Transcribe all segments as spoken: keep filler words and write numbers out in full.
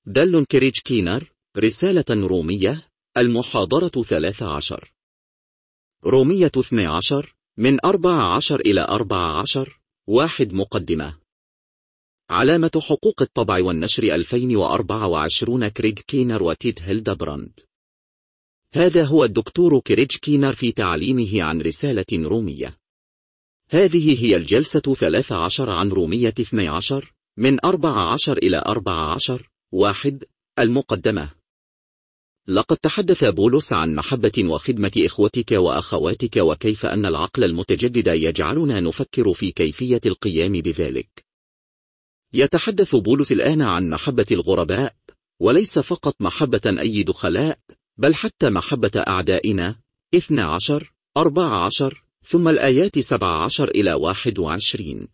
دال كريج كينر، رسالة رومية، المحاضرة ثلاث عشر. رومية اثني عشر من أربع عشر إلى أربع عشر. واحد. مقدمة. علامة حقوق الطبع والنشر ألفين وأربعة وعشرين. كريج كينر وتيد هيلدبراند. هذا هو الدكتور كريج كينر في تعليمه عن رسالة رومية. هذه هي الجلسة ثلاث عشر عن رومية اثني عشر من أربع عشر إلى أربع عشر. واحد. المقدمة. لقد تحدث بولس عن محبة وخدمة إخوتك وأخواتك، وكيف أن العقل المتجدد يجعلنا نفكر في كيفية القيام بذلك. يتحدث بولس الآن عن محبة الغرباء، وليس فقط محبة أي دخلاء، بل حتى محبة أعدائنا. اثني عشر، أربعة عشر، ثم الآيات سبعة عشر إلى واحد وعشرين.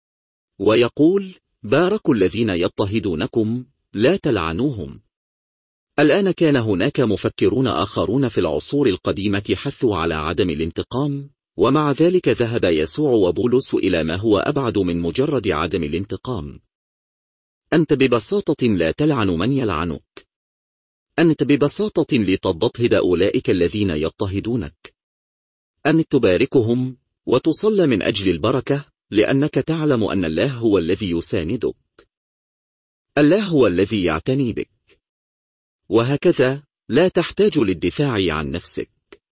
ويقول: باركوا الذين يضطهدونكم، لا تلعنوهم. الآن كان هناك مفكرون آخرون في العصور القديمة حثوا على عدم الانتقام، ومع ذلك ذهب يسوع وبولس إلى ما هو أبعد من مجرد عدم الانتقام. أنت ببساطة لا تلعن من يلعنك. أنت ببساطة لتضطهد أولئك الذين يضطهدونك. أن تباركهم وتصلى من أجل البركة، لأنك تعلم أن الله هو الذي يساندك. الله هو الذي يعتني بك. وهكذا لا تحتاج للدفاع عن نفسك.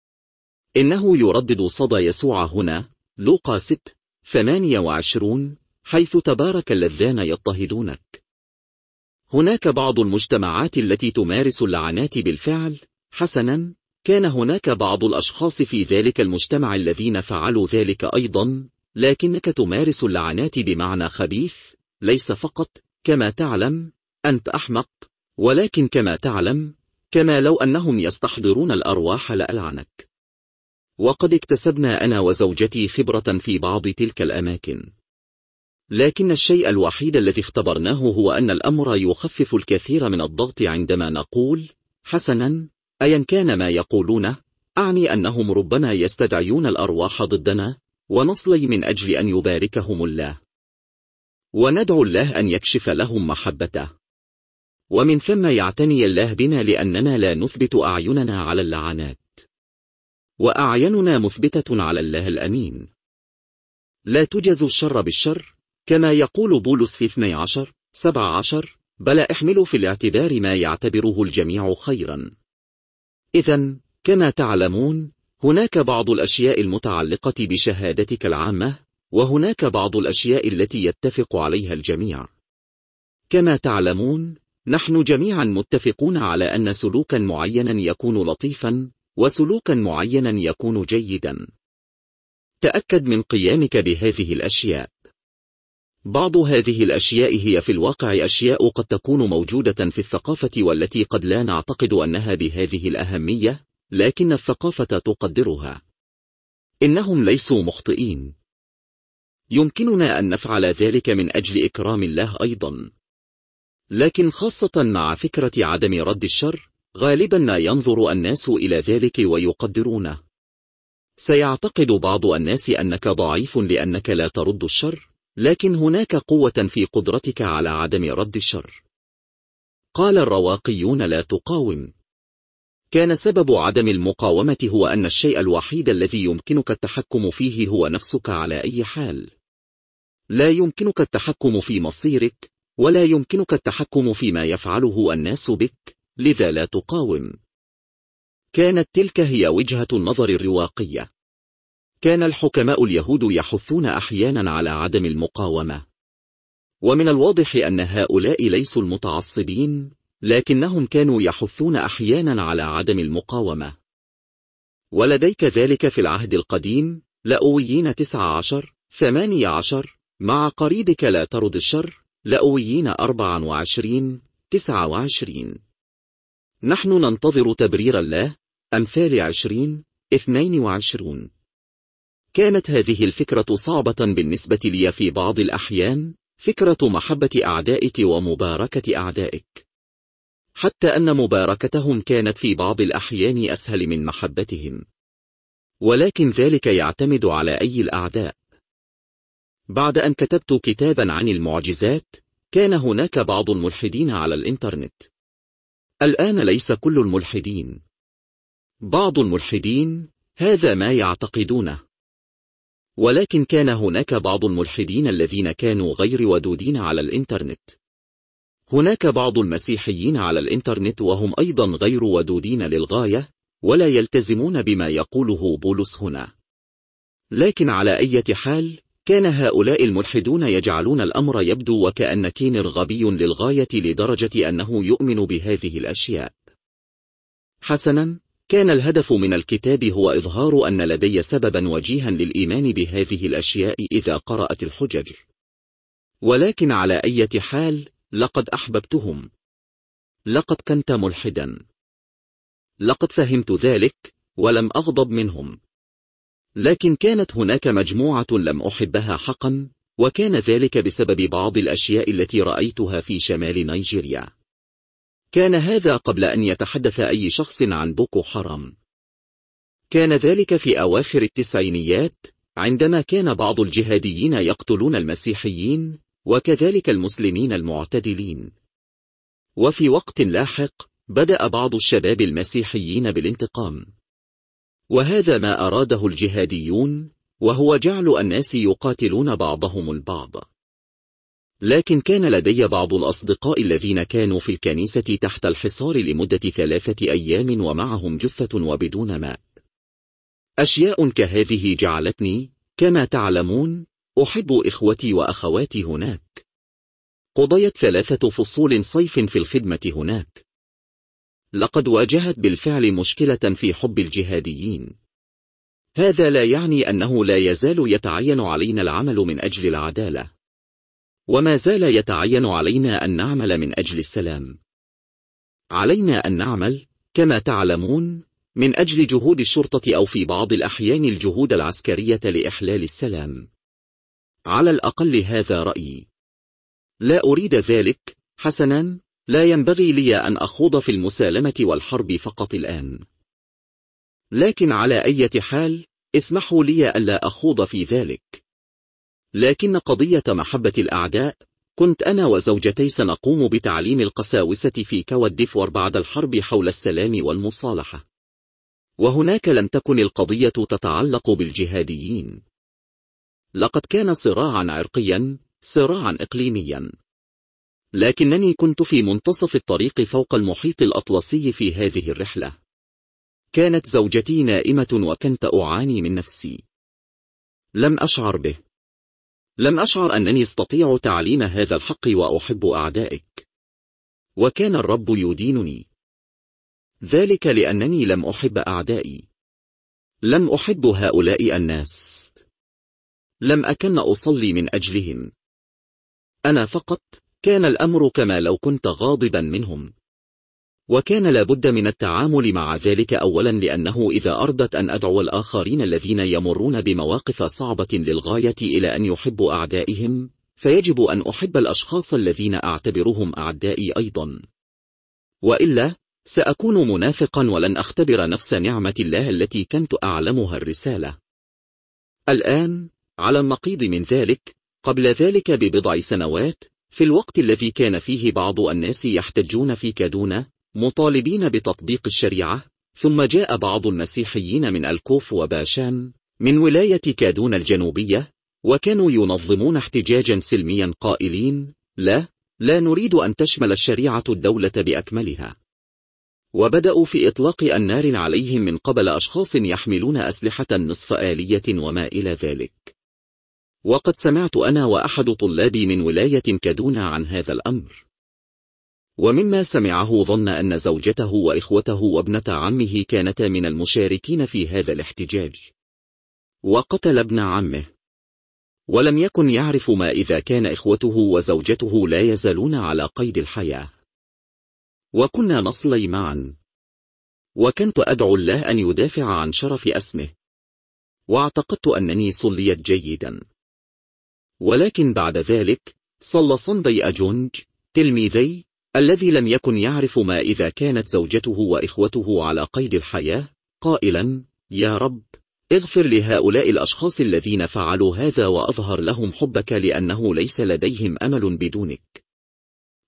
إنه يردد صدى يسوع هنا، لوقا ستة ثمانية وعشرين، حيث تبارك الذين يضطهدونك. هناك بعض المجتمعات التي تمارس اللعنات بالفعل. حسنا، كان هناك بعض الأشخاص في ذلك المجتمع الذين فعلوا ذلك أيضا، لكنك تمارس اللعنات بمعنى خبيث، ليس فقط كما تعلم أنت أحمق، ولكن كما تعلم، كما لو أنهم يستحضرون الأرواح لألعنك. وقد اكتسبنا أنا وزوجتي خبرة في بعض تلك الأماكن، لكن الشيء الوحيد الذي اختبرناه هو أن الأمر يخفف الكثير من الضغط عندما نقول: حسنا، أيا كان ما يقولونه، أعني أنهم ربما يستدعيون الأرواح ضدنا، ونصلي من أجل أن يباركهم الله، وندعو الله أن يكشف لهم محبته. ومن ثم يعتني الله بنا، لأننا لا نثبت أعيننا على اللعنات، وأعيننا مثبتة على الله الأمين. لا تجز الشر بالشر، كما يقول بولس في اثني عشر سبعة عشر، بل احملوا في الاعتبار ما يعتبره الجميع خيرا. إذن كما تعلمون، هناك بعض الأشياء المتعلقة بشهادتك العامة، وهناك بعض الأشياء التي يتفق عليها الجميع. كما تعلمون، نحن جميعا متفقون على أن سلوكا معينا يكون لطيفا، وسلوكا معينا يكون جيدا. تأكد من قيامك بهذه الأشياء. بعض هذه الأشياء هي في الواقع أشياء قد تكون موجودة في الثقافة، والتي قد لا نعتقد أنها بهذه الأهمية، لكن الثقافة تقدرها. إنهم ليسوا مخطئين. يمكننا أن نفعل ذلك من أجل إكرام الله أيضا. لكن خاصة مع فكرة عدم رد الشر، غالبا ما ينظر الناس إلى ذلك ويقدرونه. سيعتقد بعض الناس أنك ضعيف لأنك لا ترد الشر، لكن هناك قوة في قدرتك على عدم رد الشر. قال الرواقيون: لا تقاوم. كان سبب عدم المقاومة هو أن الشيء الوحيد الذي يمكنك التحكم فيه هو نفسك على أي حال. لا يمكنك التحكم في مصيرك، ولا يمكنك التحكم فيما يفعله الناس بك، لذا لا تقاوم. كانت تلك هي وجهة النظر الرواقية. كان الحكماء اليهود يحثون أحيانا على عدم المقاومة. ومن الواضح أن هؤلاء ليسوا المتعصبين، لكنهم كانوا يحثون أحيانا على عدم المقاومة. ولديك ذلك في العهد القديم، لأويين تسعة عشر ثمانية عشر، مع قريبك لا ترد الشر، لأويين أربعة وعشرين تسعة وعشرين. نحن ننتظر تبرير الله، أمثال عشرين اثنين وعشرون. كانت هذه الفكرة صعبة بالنسبة لي في بعض الأحيان، فكرة محبة أعدائك ومباركة أعدائك، حتى أن مباركتهم كانت في بعض الأحيان أسهل من محبتهم. ولكن ذلك يعتمد على أي الأعداء. بعد أن كتبت كتابا عن المعجزات، كان هناك بعض الملحدين على الإنترنت. الآن ليس كل الملحدين. بعض الملحدين هذا ما يعتقدونه. ولكن كان هناك بعض الملحدين الذين كانوا غير ودودين على الإنترنت. هناك بعض المسيحيين على الإنترنت وهم أيضا غير ودودين للغاية، ولا يلتزمون بما يقوله بولس هنا. لكن على أي حال، كان هؤلاء الملحدون يجعلون الأمر يبدو وكأن كينر غبي للغاية لدرجة أنه يؤمن بهذه الأشياء. حسنا، كان الهدف من الكتاب هو إظهار أن لدي سببا وجيها للإيمان بهذه الأشياء إذا قرأت الحجج. ولكن على أي حال، لقد أحببتهم. لقد كنت ملحدا. لقد فهمت ذلك، ولم أغضب منهم. لكن كانت هناك مجموعة لم أحبها حقا، وكان ذلك بسبب بعض الأشياء التي رأيتها في شمال نيجيريا. كان هذا قبل أن يتحدث أي شخص عن بوكو حرام. كان ذلك في أواخر التسعينيات، عندما كان بعض الجهاديين يقتلون المسيحيين، وكذلك المسلمين المعتدلين. وفي وقت لاحق، بدأ بعض الشباب المسيحيين بالانتقام. وهذا ما أراده الجهاديون، وهو جعل الناس يقاتلون بعضهم البعض. لكن كان لدي بعض الأصدقاء الذين كانوا في الكنيسة تحت الحصار لمدة ثلاثة أيام ومعهم جثة وبدون ماء. أشياء كهذه جعلتني، كما تعلمون، أحب إخوتي وأخواتي هناك. قضيت ثلاثة فصول صيف في الخدمة هناك. لقد واجهت بالفعل مشكلة في حب الجهاديين. هذا لا يعني أنه لا يزال يتعين علينا العمل من أجل العدالة. وما زال يتعين علينا أن نعمل من أجل السلام. علينا أن نعمل، كما تعلمون، من أجل جهود الشرطة أو في بعض الأحيان الجهود العسكرية لإحلال السلام. على الأقل هذا رأيي. لا أريد ذلك. حسنا، لا ينبغي لي أن أخوض في المسالمة والحرب فقط الآن. لكن على أي حال، اسمحوا لي ألا أخوض في ذلك. لكن قضية محبة الأعداء، كنت أنا وزوجتي سنقوم بتعليم القساوسة في كوت ديفوار بعد الحرب حول السلام والمصالحة. وهناك لم تكن القضية تتعلق بالجهاديين. لقد كان صراعا عرقيا، صراعا إقليميا. لكنني كنت في منتصف الطريق فوق المحيط الأطلسي في هذه الرحلة. كانت زوجتي نائمة وكنت أعاني من نفسي. لم أشعر به. لم أشعر أنني استطيع تعليم هذا الحق وأحب أعدائك. وكان الرب يدينني. ذلك لأنني لم أحب أعدائي. لم أحب هؤلاء الناس. لم أكن أصلي من أجلهم. أنا فقط، كان الأمر كما لو كنت غاضبا منهم. وكان لابد من التعامل مع ذلك أولا، لأنه إذا أردت أن أدعو الآخرين الذين يمرون بمواقف صعبة للغاية إلى أن يحبوا أعدائهم، فيجب أن أحب الأشخاص الذين أعتبرهم أعدائي أيضا. وإلا، سأكون منافقا ولن أختبر نفس نعمة الله التي كنت أعلمها الرسالة. الآن، على النقيض من ذلك، قبل ذلك ببضع سنوات، في الوقت الذي كان فيه بعض الناس يحتجون في كادونا مطالبين بتطبيق الشريعة، ثم جاء بعض المسيحيين من الكوف وباشان من ولاية كادونا الجنوبية، وكانوا ينظمون احتجاجا سلميا قائلين: لا، لا نريد أن تشمل الشريعة الدولة بأكملها. وبدأوا في إطلاق النار عليهم من قبل أشخاص يحملون أسلحة نصف آلية وما إلى ذلك. وقد سمعت أنا وأحد طلابي من ولاية كادونا عن هذا الأمر. ومما سمعه ظن أن زوجته وإخوته وابنة عمه كانتا من المشاركين في هذا الاحتجاج. وقتل ابن عمه. ولم يكن يعرف ما إذا كان إخوته وزوجته لا يزالون على قيد الحياة. وكنا نصلي معا. وكنت أدعو الله أن يدافع عن شرف اسمه. واعتقدت أنني صليت جيدا. ولكن بعد ذلك، صلى صندي أجونج، تلميذي، الذي لم يكن يعرف ما إذا كانت زوجته وإخوته على قيد الحياة، قائلا: يا رب، اغفر لهؤلاء الأشخاص الذين فعلوا هذا وأظهر لهم حبك، لأنه ليس لديهم أمل بدونك.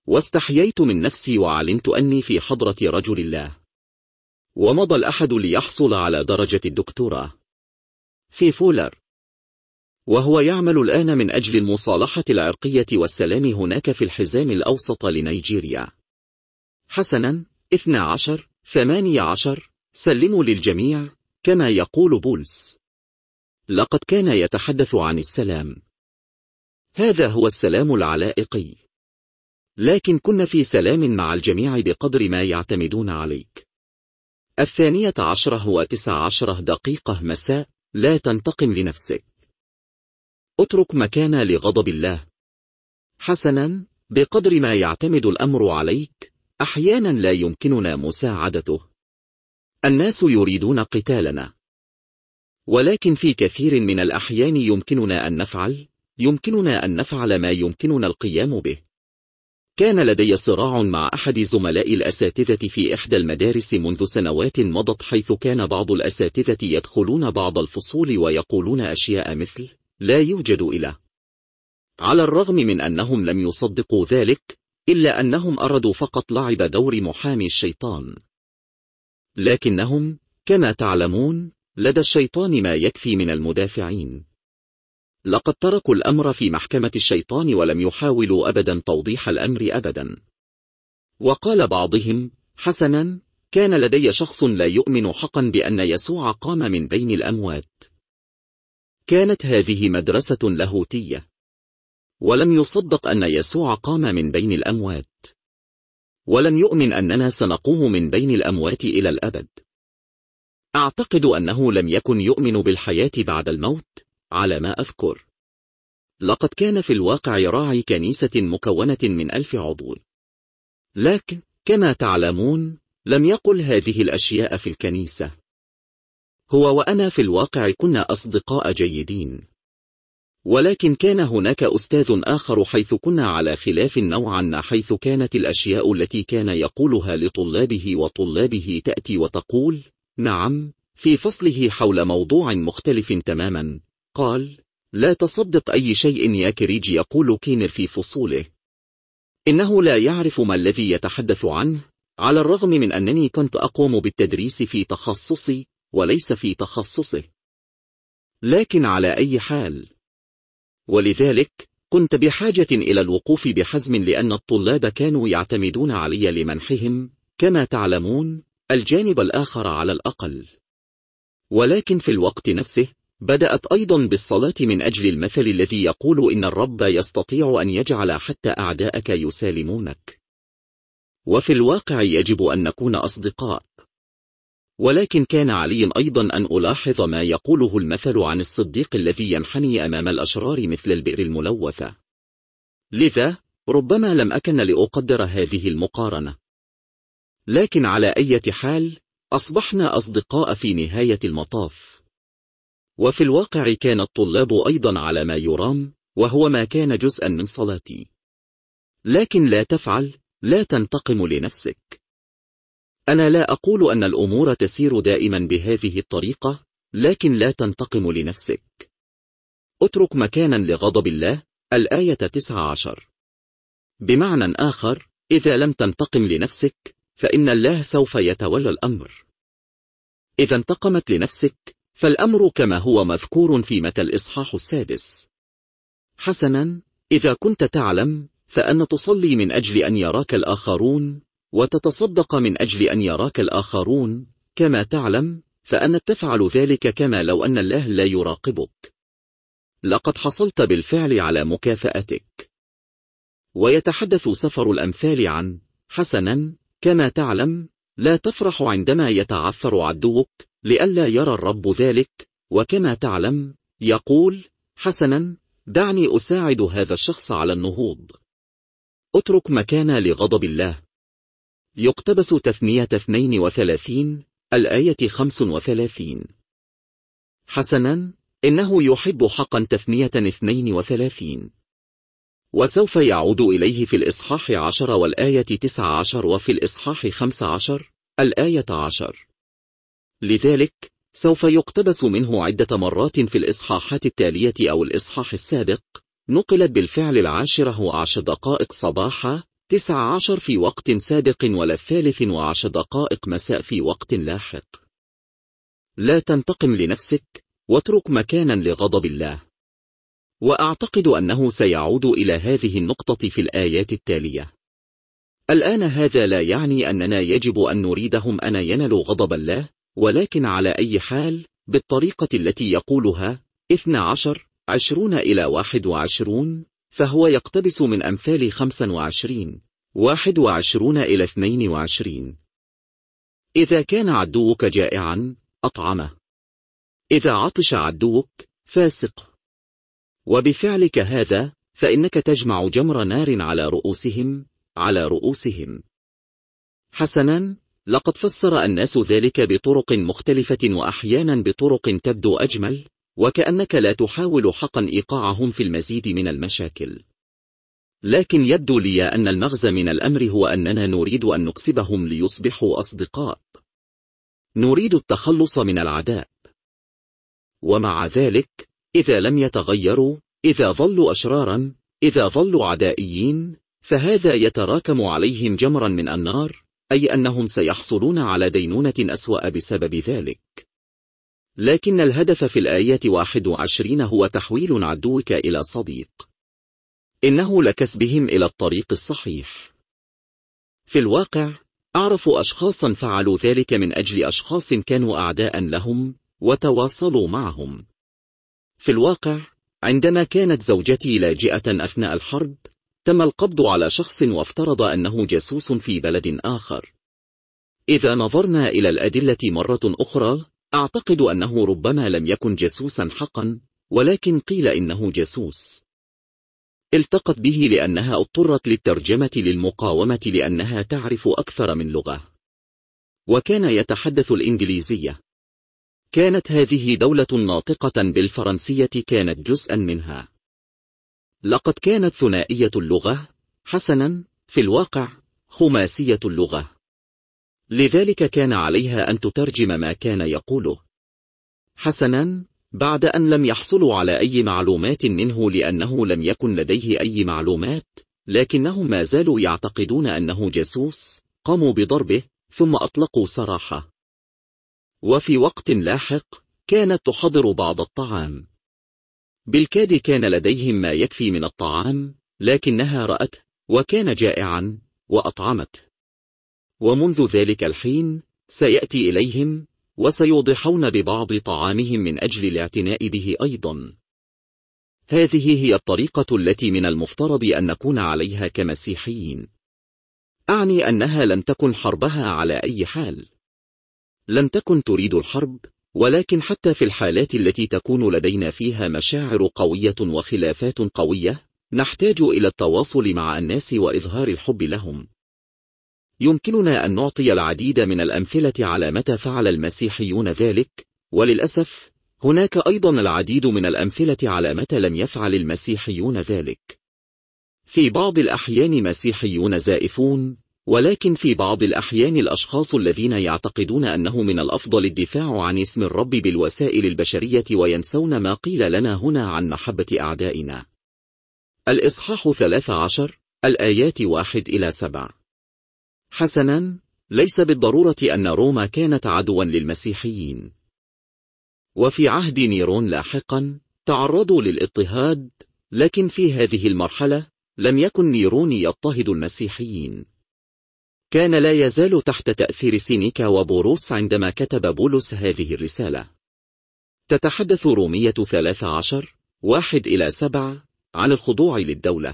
واستحييت من نفسي وعلمت أني في حضرة رجل الله. ومضى الأحد ليحصل على درجة الدكتوراه في فولر، وهو يعمل الآن من أجل المصالحة العرقية والسلام هناك في الحزام الأوسط لنيجيريا. حسنا، اثنى عشر ثمانية عشر سلموا للجميع كما يقول بولس. لقد كان يتحدث عن السلام. هذا هو السلام العلائقي، لكن كن في سلام مع الجميع بقدر ما يعتمدون عليك. الثانية عشرة وتسع عشرة دقيقة مساء. لا تنتقم لنفسك. اترك مكان لغضب الله. حسنا، بقدر ما يعتمد الأمر عليك، أحيانا لا يمكننا مساعدته. الناس يريدون قتالنا، ولكن في كثير من الأحيان يمكننا أن نفعل يمكننا أن نفعل ما يمكننا القيام به. كان لدي صراع مع أحد زملاء الأساتذة في إحدى المدارس منذ سنوات مضت، حيث كان بعض الأساتذة يدخلون بعض الفصول ويقولون أشياء مثل لا يوجد إله، على الرغم من أنهم لم يصدقوا ذلك، إلا أنهم أرادوا فقط لعب دور محامي الشيطان. لكنهم كما تعلمون لدى الشيطان ما يكفي من المدافعين. لقد تركوا الأمر في محكمة الشيطان ولم يحاولوا أبدا توضيح الأمر أبدا. وقال بعضهم: حسنا، كان لدي شخص لا يؤمن حقا بأن يسوع قام من بين الأموات. كانت هذه مدرسة لاهوتية، ولم يصدق أن يسوع قام من بين الأموات، ولم يؤمن أننا سنقوم من بين الأموات إلى الأبد. أعتقد أنه لم يكن يؤمن بالحياة بعد الموت على ما أذكر. لقد كان في الواقع راعي كنيسة مكونة من ألف عضو، لكن كما تعلمون لم يقل هذه الأشياء في الكنيسة. هو وأنا في الواقع كنا أصدقاء جيدين، ولكن كان هناك أستاذ آخر حيث كنا على خلاف نوعا ما، حيث كانت الأشياء التي كان يقولها لطلابه وطلابه تأتي وتقول نعم في فصله حول موضوع مختلف تماما. قال: لا تصدق أي شيء يا كريج يقول كينر في فصوله. إنه لا يعرف ما الذي يتحدث عنه، على الرغم من أنني كنت أقوم بالتدريس في تخصصي وليس في تخصصه. لكن على أي حال، ولذلك كنت بحاجة إلى الوقوف بحزم، لأن الطلاب كانوا يعتمدون علي لمنحهم كما تعلمون الجانب الآخر على الأقل. ولكن في الوقت نفسه بدأت أيضا بالصلاة من أجل المثل الذي يقول إن الرب يستطيع أن يجعل حتى أعداءك يسالمونك. وفي الواقع يجب أن نكون أصدقاء. ولكن كان علي أيضا أن ألاحظ ما يقوله المثل عن الصديق الذي ينحني أمام الأشرار مثل البئر الملوثة. لذا ربما لم أكن لأقدر هذه المقارنة. لكن على أي حال أصبحنا أصدقاء في نهاية المطاف. وفي الواقع كان الطلاب أيضا على ما يرام، وهو ما كان جزءا من صلاتي. لكن لا تفعل، لا تنتقم لنفسك. أنا لا أقول أن الأمور تسير دائما بهذه الطريقة، لكن لا تنتقم لنفسك. اترك مكانا لغضب الله. الآية تسعة عشر. بمعنى آخر، إذا لم تنتقم لنفسك فإن الله سوف يتولى الأمر. إذا انتقمت لنفسك فالأمر كما هو مذكور في متى الإصحاح السادس. حسنا، إذا كنت تعلم فأن تصلي من أجل أن يراك الآخرون وتتصدق من أجل أن يراك الآخرون، كما تعلم فأن تفعل ذلك كما لو أن الله لا يراقبك. لقد حصلت بالفعل على مكافأتك. ويتحدث سفر الأمثال عن حسنا، كما تعلم لا تفرح عندما يتعثر عدوك لئلا يرى الرب ذلك، وكما تعلم يقول حسنا دعني أساعد هذا الشخص على النهوض. اترك مكان لغضب الله. يقتبس تثنية اثنين وثلاثين الآية خمس وثلاثين. حسنا، إنه يحب حقا تثنية اثنين وثلاثين. وسوف يعود إليه في الإصحاح عشر والآية تسعة عشر، وفي الإصحاح خمس عشر الآية عشر. لذلك سوف يقتبس منه عدة مرات في الإصحاحات التالية أو الإصحاح السابق. نقلت بالفعل العاشرة وعشر دقائق صباحا تسعة عشر في وقت سابق ولا الثالث وعشر دقائق مساء في وقت لاحق. لا تنتقم لنفسك، واترك مكانا لغضب الله. وأعتقد أنه سيعود إلى هذه النقطة في الآيات التالية. الآن هذا لا يعني أننا يجب أن نريدهم أن ينالوا غضب الله، ولكن على أي حال بالطريقة التي يقولها اثنى عشر عشرون إلى واحد وعشرون، فهو يقتبس من أمثال خمس وعشرين واحد وعشرون إلى اثنين وعشرين. إذا كان عدوك جائعا أطعمه، إذا عطش عدوك فاسق. وبفعلك هذا فإنك تجمع جمر نار على رؤوسهم على رؤوسهم. حسنا، لقد فسر الناس ذلك بطرق مختلفة وأحيانا بطرق تبدو أجمل، وكأنك لا تحاول حقا إيقاعهم في المزيد من المشاكل. لكن يبدو لي أن المغزى من الأمر هو أننا نريد أن نكسبهم ليصبحوا أصدقاء. نريد التخلص من العداء. ومع ذلك إذا لم يتغيروا، إذا ظلوا أشرارا، إذا ظلوا عدائيين، فهذا يتراكم عليهم جمرا من النار، أي أنهم سيحصلون على دينونة أسوأ بسبب ذلك. لكن الهدف في الآية واحد وعشرين هو تحويل عدوك إلى صديق. إنه لكسبهم إلى الطريق الصحيح. في الواقع أعرف أشخاصا فعلوا ذلك من أجل أشخاص كانوا أعداء لهم وتواصلوا معهم. في الواقع عندما كانت زوجتي لاجئة أثناء الحرب، تم القبض على شخص وافترض أنه جاسوس في بلد آخر. إذا نظرنا إلى الأدلة مرة أخرى، أعتقد أنه ربما لم يكن جاسوسا حقا، ولكن قيل إنه جاسوس. التقت به لأنها اضطرت للترجمة للمقاومة لأنها تعرف أكثر من لغة، وكان يتحدث الإنجليزية. كانت هذه دولة ناطقة بالفرنسية كانت جزءا منها. لقد كانت ثنائية اللغة، حسنا في الواقع خماسية اللغة، لذلك كان عليها أن تترجم ما كان يقوله. حسنا، بعد أن لم يحصلوا على أي معلومات منه لأنه لم يكن لديه أي معلومات، لكنهم ما زالوا يعتقدون أنه جاسوس، قاموا بضربه ثم أطلقوا سراحه. وفي وقت لاحق كانت تحضر بعض الطعام. بالكاد كان لديهم ما يكفي من الطعام، لكنها رأته وكان جائعا وأطعمته. ومنذ ذلك الحين سيأتي إليهم وسيوضحون ببعض طعامهم من أجل الاعتناء به أيضا. هذه هي الطريقة التي من المفترض أن نكون عليها كمسيحيين. أعني أنها لم تكن حربها على أي حال. لم تكن تريد الحرب، ولكن حتى في الحالات التي تكون لدينا فيها مشاعر قوية وخلافات قوية، نحتاج إلى التواصل مع الناس وإظهار الحب لهم. يمكننا أن نعطي العديد من الأمثلة على متى فعل المسيحيون ذلك، وللأسف هناك أيضا العديد من الأمثلة على متى لم يفعل المسيحيون ذلك. في بعض الأحيان مسيحيون زائفون، ولكن في بعض الأحيان الأشخاص الذين يعتقدون أنه من الأفضل الدفاع عن اسم الرب بالوسائل البشرية وينسون ما قيل لنا هنا عن محبة أعدائنا. الإصحاح ثلاث عشر الآيات واحد إلى سبع. حسنا، ليس بالضرورة أن روما كانت عدوا للمسيحيين. وفي عهد نيرون لاحقا تعرضوا للاضطهاد، لكن في هذه المرحلة لم يكن نيرون يضطهد المسيحيين. كان لا يزال تحت تأثير سينيكا وبوروس عندما كتب بولس هذه الرسالة. تتحدث رومية ثلاث عشر واحد إلى سبع عن الخضوع للدولة.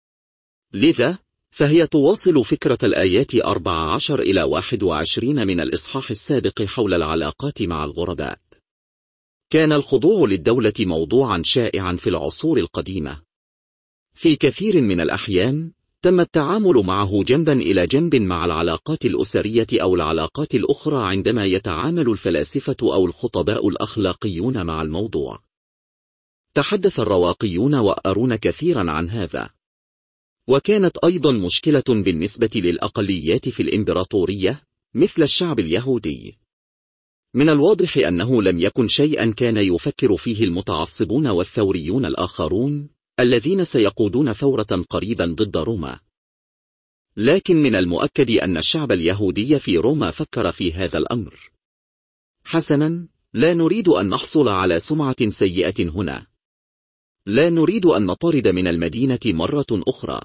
لذا فهي تواصل فكرة الآيات أربع عشر إلى واحد وعشرين من الإصحاح السابق حول العلاقات مع الغرباء. كان الخضوع للدولة موضوعا شائعا في العصور القديمة. في كثير من الأحيان تم التعامل معه جنبا إلى جنب مع العلاقات الأسرية أو العلاقات الأخرى عندما يتعامل الفلاسفة أو الخطباء الأخلاقيون مع الموضوع. تحدث الرواقيون وآرون كثيرا عن هذا. وكانت أيضا مشكلة بالنسبة للأقليات في الإمبراطورية مثل الشعب اليهودي. من الواضح أنه لم يكن شيئا كان يفكر فيه المتعصبون والثوريون الآخرون الذين سيقودون ثورة قريبا ضد روما. لكن من المؤكد أن الشعب اليهودي في روما فكر في هذا الأمر. حسنا، لا نريد أن نحصل على سمعة سيئة هنا. لا نريد أن نطرد من المدينة مرة أخرى.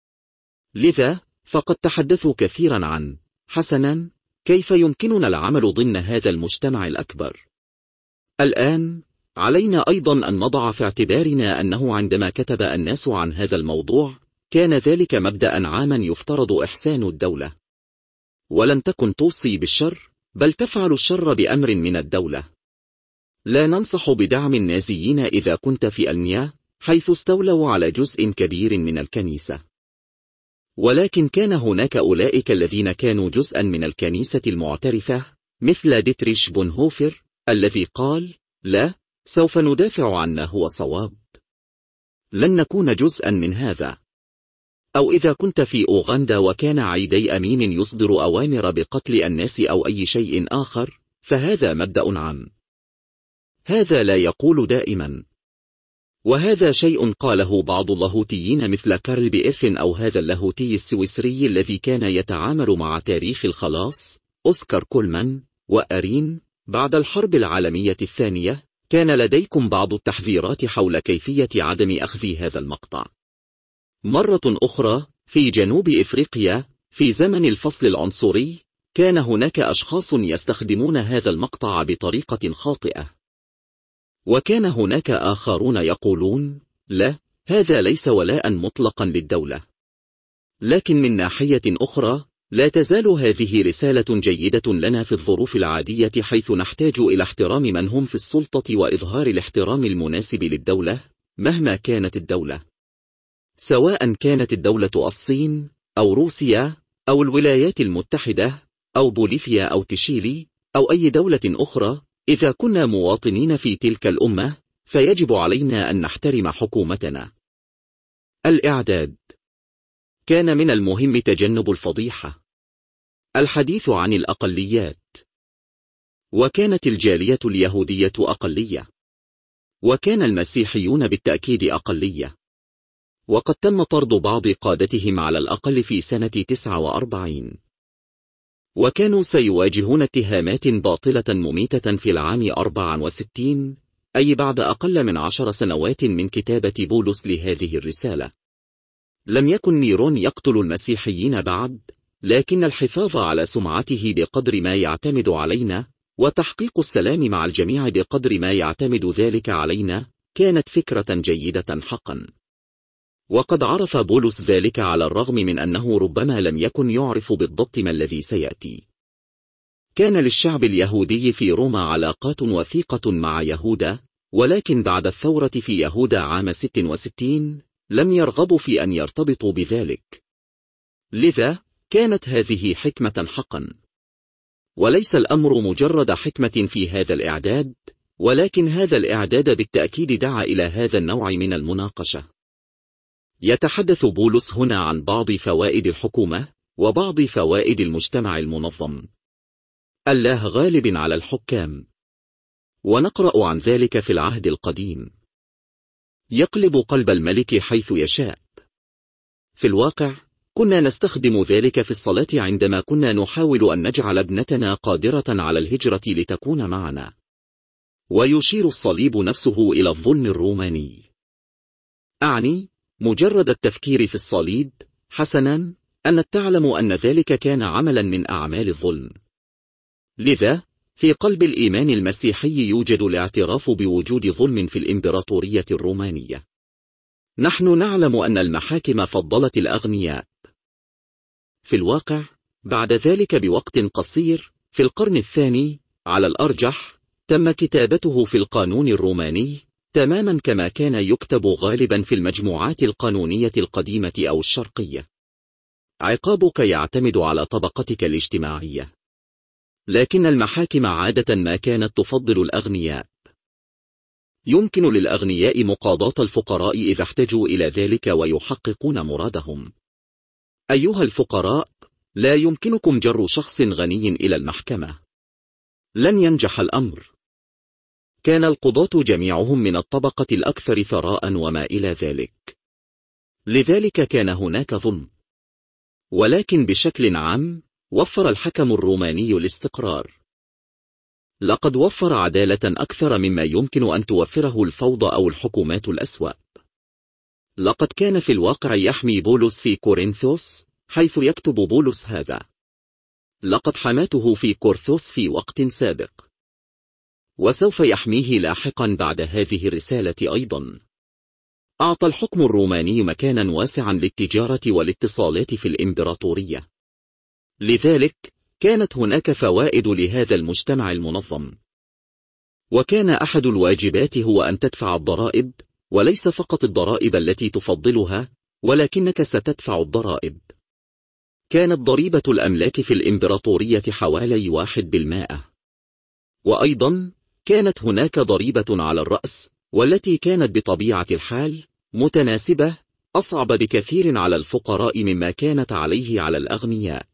لذا فقد تحدثوا كثيرا عن حسنا كيف يمكننا العمل ضمن هذا المجتمع الأكبر. الآن علينا أيضا أن نضع في اعتبارنا أنه عندما كتب الناس عن هذا الموضوع كان ذلك مبدأ عاما يفترض إحسان الدولة، ولن تكن توصي بالشر بل تفعل الشر بأمر من الدولة. لا ننصح بدعم النازيين إذا كنت في ألميا حيث استولوا على جزء كبير من الكنيسة، ولكن كان هناك أولئك الذين كانوا جزءا من الكنيسة المعترفة مثل ديتريش بونهوفر الذي قال: لا، سوف ندافع عن ما هو صواب، لن نكون جزءا من هذا. أو إذا كنت في أوغندا وكان عيدي أمين يصدر أوامر بقتل الناس أو أي شيء آخر، فهذا مبدأ عام. هذا لا يقول دائما، وهذا شيء قاله بعض اللاهوتيين مثل كارل بيرفن أو هذا اللاهوتي السويسري الذي كان يتعامل مع تاريخ الخلاص أوسكار كولمان وأرين. بعد الحرب العالمية الثانية كان لديكم بعض التحذيرات حول كيفية عدم أخذ هذا المقطع. مرة أخرى في جنوب إفريقيا في زمن الفصل العنصري كان هناك أشخاص يستخدمون هذا المقطع بطريقة خاطئة، وكان هناك آخرون يقولون: لا، هذا ليس ولاء مطلقا للدولة. لكن من ناحية أخرى لا تزال هذه رسالة جيدة لنا في الظروف العادية حيث نحتاج إلى احترام من هم في السلطة وإظهار الاحترام المناسب للدولة مهما كانت الدولة، سواء كانت الدولة الصين أو روسيا أو الولايات المتحدة أو بوليفيا أو تشيلي أو أي دولة أخرى. إذا كنا مواطنين في تلك الأمة فيجب علينا أن نحترم حكومتنا. الإعداد. كان من المهم تجنب الفضيحة. الحديث عن الأقليات. وكانت الجالية اليهودية أقلية، وكان المسيحيون بالتأكيد أقلية، وقد تم طرد بعض قادتهم على الأقل في سنة تسعة وأربعين، وكانوا سيواجهون اتهامات باطلة مميتة في العام أربعة وستين، أي بعد أقل من عشر سنوات من كتابة بولس لهذه الرسالة. لم يكن نيرون يقتل المسيحيين بعد، لكن الحفاظ على سمعته بقدر ما يعتمد علينا، وتحقيق السلام مع الجميع بقدر ما يعتمد ذلك علينا، كانت فكرة جيدة حقا. وقد عرف بولس ذلك على الرغم من أنه ربما لم يكن يعرف بالضبط ما الذي سيأتي. كان للشعب اليهودي في روما علاقات وثيقة مع يهودا، ولكن بعد الثورة في يهودا عام ستة وستين لم يرغبوا في أن يرتبطوا بذلك. لذا كانت هذه حكمة حقا. وليس الأمر مجرد حكمة في هذا الإعداد، ولكن هذا الإعداد بالتأكيد دعا إلى هذا النوع من المناقشة. يتحدث بولس هنا عن بعض فوائد الحكومة وبعض فوائد المجتمع المنظم. الله غالب على الحكام، ونقرأ عن ذلك في العهد القديم. يقلب قلب الملك حيث يشاء. في الواقع كنا نستخدم ذلك في الصلاة عندما كنا نحاول أن نجعل ابنتنا قادرة على الهجرة لتكون معنا. ويشير الصليب نفسه إلى الظلم الروماني. أعني مجرد التفكير في الصليب حسنا أن تعلم أن ذلك كان عملا من أعمال الظلم. لذا في قلب الإيمان المسيحي يوجد الاعتراف بوجود ظلم في الإمبراطورية الرومانية. نحن نعلم أن المحاكم فضلت الأغنياء. في الواقع بعد ذلك بوقت قصير في القرن الثاني على الأرجح تم كتابته في القانون الروماني تماما كما كان يكتب غالبا في المجموعات القانونية القديمة أو الشرقية. عقابك يعتمد على طبقتك الاجتماعية، لكن المحاكم عادة ما كانت تفضل الأغنياء. يمكن للأغنياء مقاضاة الفقراء إذا احتاجوا إلى ذلك ويحققون مرادهم. أيها الفقراء، لا يمكنكم جر شخص غني إلى المحكمة. لن ينجح الأمر. كان القضاة جميعهم من الطبقة الأكثر ثراء وما إلى ذلك. لذلك كان هناك ظلم. ولكن بشكل عام وفر الحكم الروماني الاستقرار. لقد وفر عدالة أكثر مما يمكن أن توفره الفوضى أو الحكومات الأسوأ. لقد كان في الواقع يحمي بولس في كورنثوس، حيث يكتب بولس هذا: لقد حماته في كورنثوس في وقت سابق، وسوف يحميه لاحقا بعد هذه الرسالة أيضا. أعطى الحكم الروماني مكانا واسعا للتجارة والاتصالات في الإمبراطورية، لذلك كانت هناك فوائد لهذا المجتمع المنظم. وكان أحد الواجبات هو أن تدفع الضرائب، وليس فقط الضرائب التي تفضلها، ولكنك ستدفع الضرائب. كانت ضريبة الأملاك في الإمبراطورية حوالي واحد بالمائة، وأيضا كانت هناك ضريبة على الرأس، والتي كانت بطبيعة الحال متناسبة، أصعب بكثير على الفقراء مما كانت عليه على الأغنياء.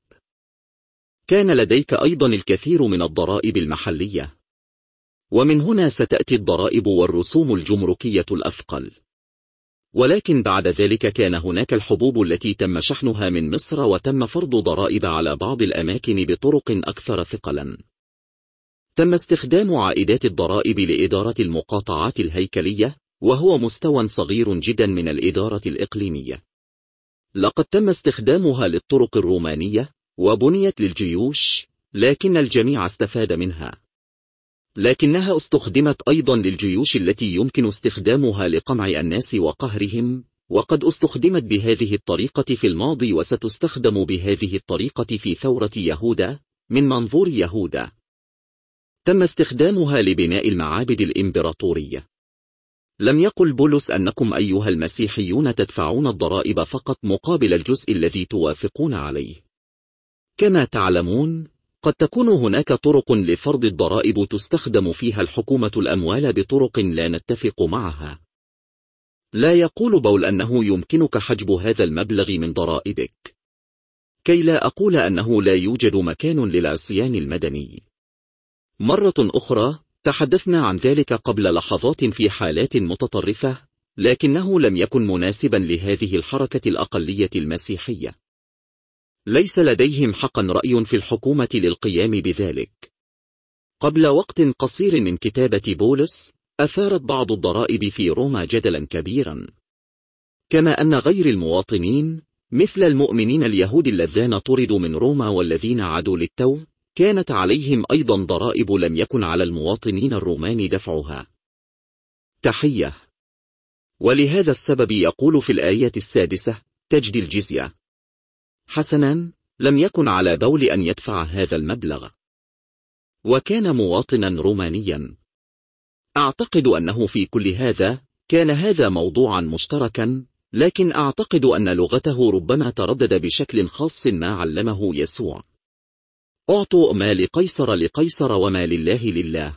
كان لديك أيضا الكثير من الضرائب المحلية، ومن هنا ستأتي الضرائب والرسوم الجمركية الأثقل. ولكن بعد ذلك كان هناك الحبوب التي تم شحنها من مصر، وتم فرض ضرائب على بعض الأماكن بطرق أكثر ثقلا. تم استخدام عائدات الضرائب لإدارة المقاطعات الهيكلية، وهو مستوى صغير جدا من الإدارة الإقليمية. لقد تم استخدامها للطرق الرومانية، وبنيت للجيوش، لكن الجميع استفاد منها. لكنها استخدمت أيضا للجيوش التي يمكن استخدامها لقمع الناس وقهرهم، وقد استخدمت بهذه الطريقة في الماضي، وستستخدم بهذه الطريقة في ثورة يهوذا. من منظور يهوذا تم استخدامها لبناء المعابد الإمبراطورية. لم يقل بولس أنكم أيها المسيحيون تدفعون الضرائب فقط مقابل الجزء الذي توافقون عليه. كما تعلمون، قد تكون هناك طرق لفرض الضرائب تستخدم فيها الحكومة الأموال بطرق لا نتفق معها. لا يقول بول أنه يمكنك حجب هذا المبلغ من ضرائبك، كي لا أقول أنه لا يوجد مكان للعصيان المدني. مرة أخرى تحدثنا عن ذلك قبل لحظات في حالات متطرفة، لكنه لم يكن مناسبا لهذه الحركة الأقلية المسيحية. ليس لديهم حقا رأي في الحكومة للقيام بذلك. قبل وقت قصير من كتابة بولس، أثارت بعض الضرائب في روما جدلا كبيرا، كما أن غير المواطنين مثل المؤمنين اليهود الذين طردوا من روما والذين عادوا للتو، كانت عليهم أيضا ضرائب لم يكن على المواطنين الرومان دفعها. تحية. ولهذا السبب يقول في الآية السادسة: تجدي الجزية. حسنا، لم يكن على بول أن يدفع هذا المبلغ، وكان مواطنا رومانيا. أعتقد أنه في كل هذا كان هذا موضوعا مشتركا، لكن أعتقد أن لغته ربما تردد بشكل خاص ما علمه يسوع: أعطوا ما لقيصر لقيصر وما لله لله.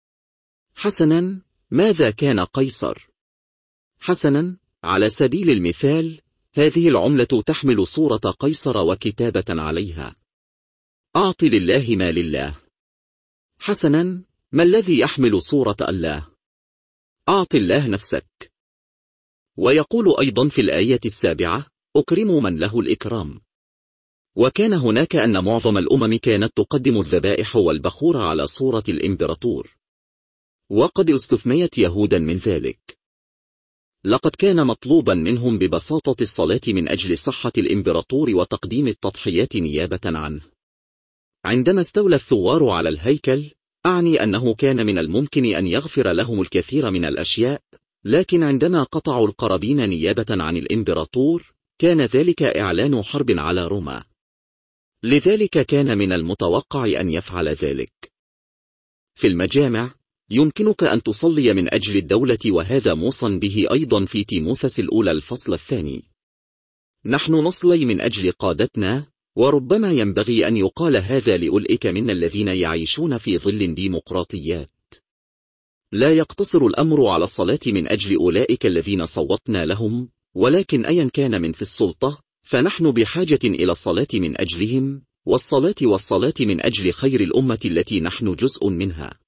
حسنا، ماذا كان قيصر؟ حسنا، على سبيل المثال، هذه العملة تحمل صورة قيصر وكتابة عليها: أعط لله ما لله. حسنا، ما الذي يحمل صورة الله؟ أعط الله نفسك. ويقول أيضا في الآية السابعة: أكرم من له الإكرام. وكان هناك أن معظم الأمم كانت تقدم الذبائح والبخور على صورة الإمبراطور، وقد استثنيت يهودا من ذلك. لقد كان مطلوبا منهم ببساطة الصلاة من أجل صحة الإمبراطور وتقديم التضحيات نيابة عنه. عندما استولى الثوار على الهيكل، أعني أنه كان من الممكن أن يغفر لهم الكثير من الأشياء، لكن عندما قطعوا القرابين نيابة عن الإمبراطور، كان ذلك إعلان حرب على روما. لذلك كان من المتوقع أن يفعل ذلك. في المجامع يمكنك أن تصلي من أجل الدولة، وهذا موصى به أيضا في تيموثس الأولى الفصل الثاني. نحن نصلي من أجل قادتنا، وربما ينبغي أن يقال هذا لأولئك منا الذين يعيشون في ظل ديمقراطيات. لا يقتصر الأمر على الصلاة من أجل أولئك الذين صوتنا لهم، ولكن أيا كان من في السلطة، فنحن بحاجة إلى الصلاة من أجلهم، والصلاة والصلاة من أجل خير الأمة التي نحن جزء منها.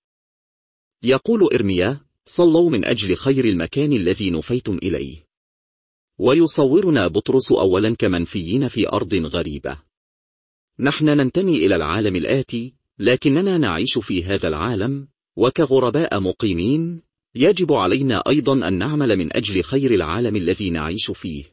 يقول إرميا: صلوا من أجل خير المكان الذي نفيتم إليه. ويصورنا بطرس أولا كمنفيين في أرض غريبة. نحن ننتمي إلى العالم الآتي، لكننا نعيش في هذا العالم، وكغرباء مقيمين يجب علينا أيضا أن نعمل من أجل خير العالم الذي نعيش فيه.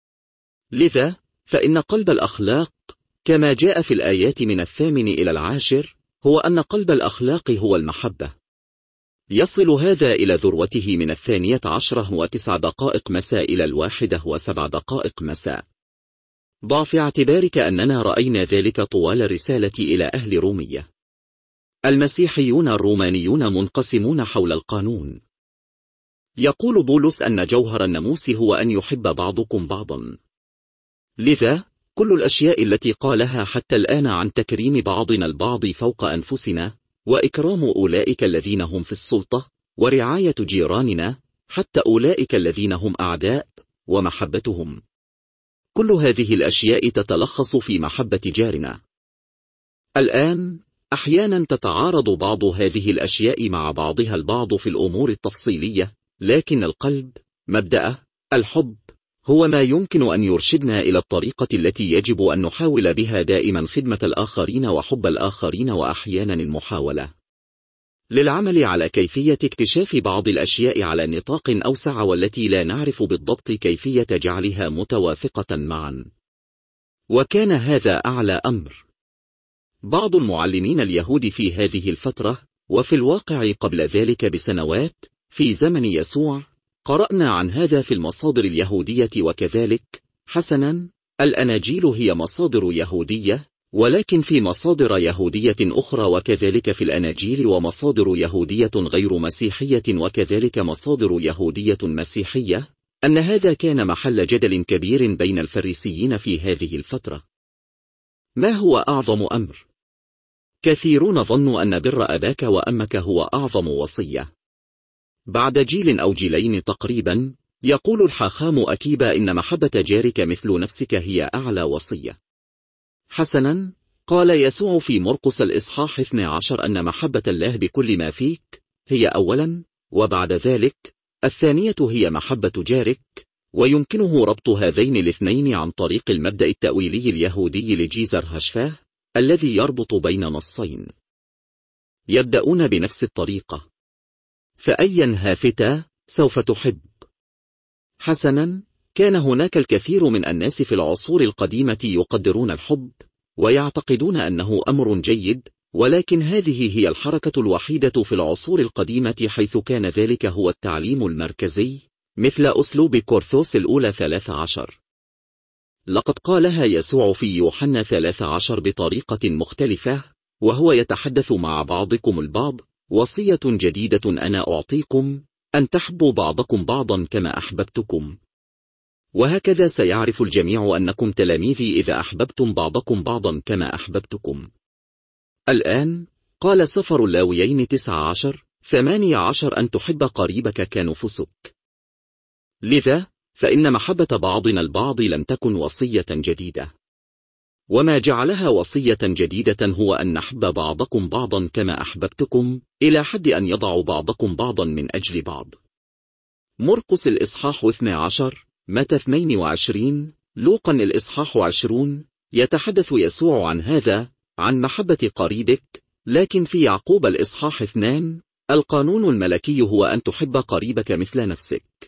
لذا فإن قلب الأخلاق كما جاء في الآيات من الثامن إلى العاشر هو أن قلب الأخلاق هو المحبة. يصل هذا إلى ذروته من الثانية عشرة وتسع دقائق مساء إلى الواحدة وسبع دقائق مساء. ضع في اعتبارك أننا رأينا ذلك طوال الرسالة إلى أهل رومية. المسيحيون الرومانيون منقسمون حول القانون. يقول بولس أن جوهر الناموس هو أن يحب بعضكم بعضا. لذا كل الأشياء التي قالها حتى الآن عن تكريم بعضنا البعض فوق أنفسنا، وإكرام أولئك الذين هم في السلطة، ورعاية جيراننا حتى أولئك الذين هم أعداء، ومحبتهم، كل هذه الأشياء تتلخص في محبة جارنا. الآن أحيانا تتعارض بعض هذه الأشياء مع بعضها البعض في الأمور التفصيلية، لكن القلب، مبدأه، الحب، هو ما يمكن أن يرشدنا إلى الطريقة التي يجب أن نحاول بها دائما خدمة الآخرين وحب الآخرين، وأحيانا المحاولة للعمل على كيفية اكتشاف بعض الأشياء على نطاق أوسع، والتي لا نعرف بالضبط كيفية جعلها متوافقة معا. وكان هذا أعلى أمر. بعض المعلمين اليهود في هذه الفترة، وفي الواقع قبل ذلك بسنوات في زمن يسوع، قرأنا عن هذا في المصادر اليهودية. وكذلك حسنا، الأناجيل هي مصادر يهودية، ولكن في مصادر يهودية أخرى، وكذلك في الأناجيل ومصادر يهودية غير مسيحية، وكذلك مصادر يهودية مسيحية، أن هذا كان محل جدل كبير بين الفريسيين في هذه الفترة. ما هو أعظم أمر؟ كثيرون ظنوا أن بر أباك وأمك هو أعظم وصية. بعد جيل أو جيلين تقريبا، يقول الحاخام أكيبا إن محبة جارك مثل نفسك هي أعلى وصية. حسنا، قال يسوع في مرقس الإصحاح اثني عشر أن محبة الله بكل ما فيك هي أولا، وبعد ذلك الثانية هي محبة جارك. ويمكنه ربط هذين الاثنين عن طريق المبدأ التأويلي اليهودي لجيزر هشفاه، الذي يربط بين نصين يبدأون بنفس الطريقة. فأيا هافتا سوف تحب. حسنا، كان هناك الكثير من الناس في العصور القديمة يقدرون الحب، ويعتقدون أنه أمر جيد، ولكن هذه هي الحركة الوحيدة في العصور القديمة حيث كان ذلك هو التعليم المركزي، مثل أسلوب كورثوس الأولى ثلاث عشر. لقد قالها يسوع في يوحنا ثلاث عشر بطريقة مختلفة، وهو يتحدث مع بعضكم البعض: وصية جديدة أنا أعطيكم، أن تحبوا بعضكم بعضا كما أحببتكم. وهكذا سيعرف الجميع أنكم تلاميذي إذا أحببتم بعضكم بعضا كما أحببتكم. الآن قال سفر اللاويين تسعة عشر ثمانية عشر أن تحب قريبك كنفسك. لذا فإن محبة بعضنا البعض لم تكن وصية جديدة، وما جعلها وصية جديدة هو أن نحب بعضكم بعضا كما أحببتكم، إلى حد أن يضع بعضكم بعضا من أجل بعض. مرقس الإصحاح اثني عشر، متى اثنين وعشرين، لوقا الإصحاح عشرون، يتحدث يسوع عن هذا، عن محبة قريبك. لكن في يعقوب الإصحاح اثنان، القانون الملكي هو أن تحب قريبك مثل نفسك.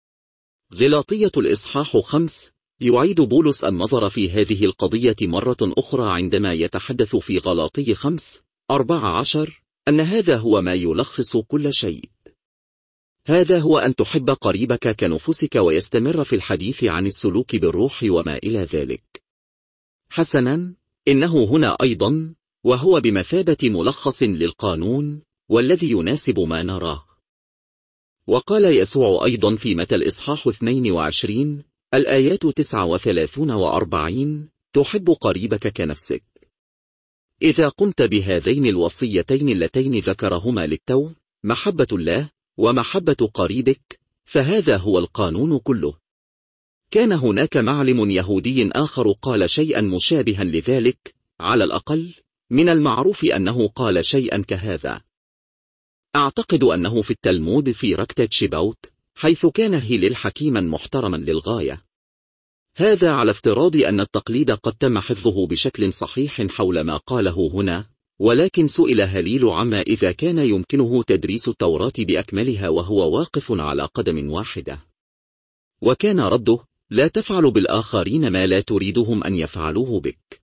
غلاطية الإصحاح خمس، يعيد بولس النظر في هذه القضية مرة أخرى عندما يتحدث في غلاطي خمس أربعة عشر أن هذا هو ما يلخص كل شيء. هذا هو أن تحب قريبك كنفسك، ويستمر في الحديث عن السلوك بالروح وما إلى ذلك. حسنا، إنه هنا أيضا، وهو بمثابة ملخص للقانون والذي يناسب ما نراه. وقال يسوع أيضا في متى الإصحاح اثنين وعشرين الآيات تسعة وثلاثين وأربعين: تحب قريبك كنفسك. إذا قمت بهذين الوصيتين اللتين ذكرهما للتو، محبة الله ومحبة قريبك، فهذا هو القانون كله. كان هناك معلم يهودي آخر قال شيئا مشابها لذلك، على الأقل من المعروف أنه قال شيئا كهذا. أعتقد أنه في التلمود في ركتة شباوت، حيث كان هيليل حكيما محترما للغاية. هذا على افتراض أن التقليد قد تم حفظه بشكل صحيح حول ما قاله هنا، ولكن سئل هليل عما إذا كان يمكنه تدريس التوراة بأكملها وهو واقف على قدم واحدة. وكان رده: لا تفعل بالآخرين ما لا تريدهم أن يفعلوه بك.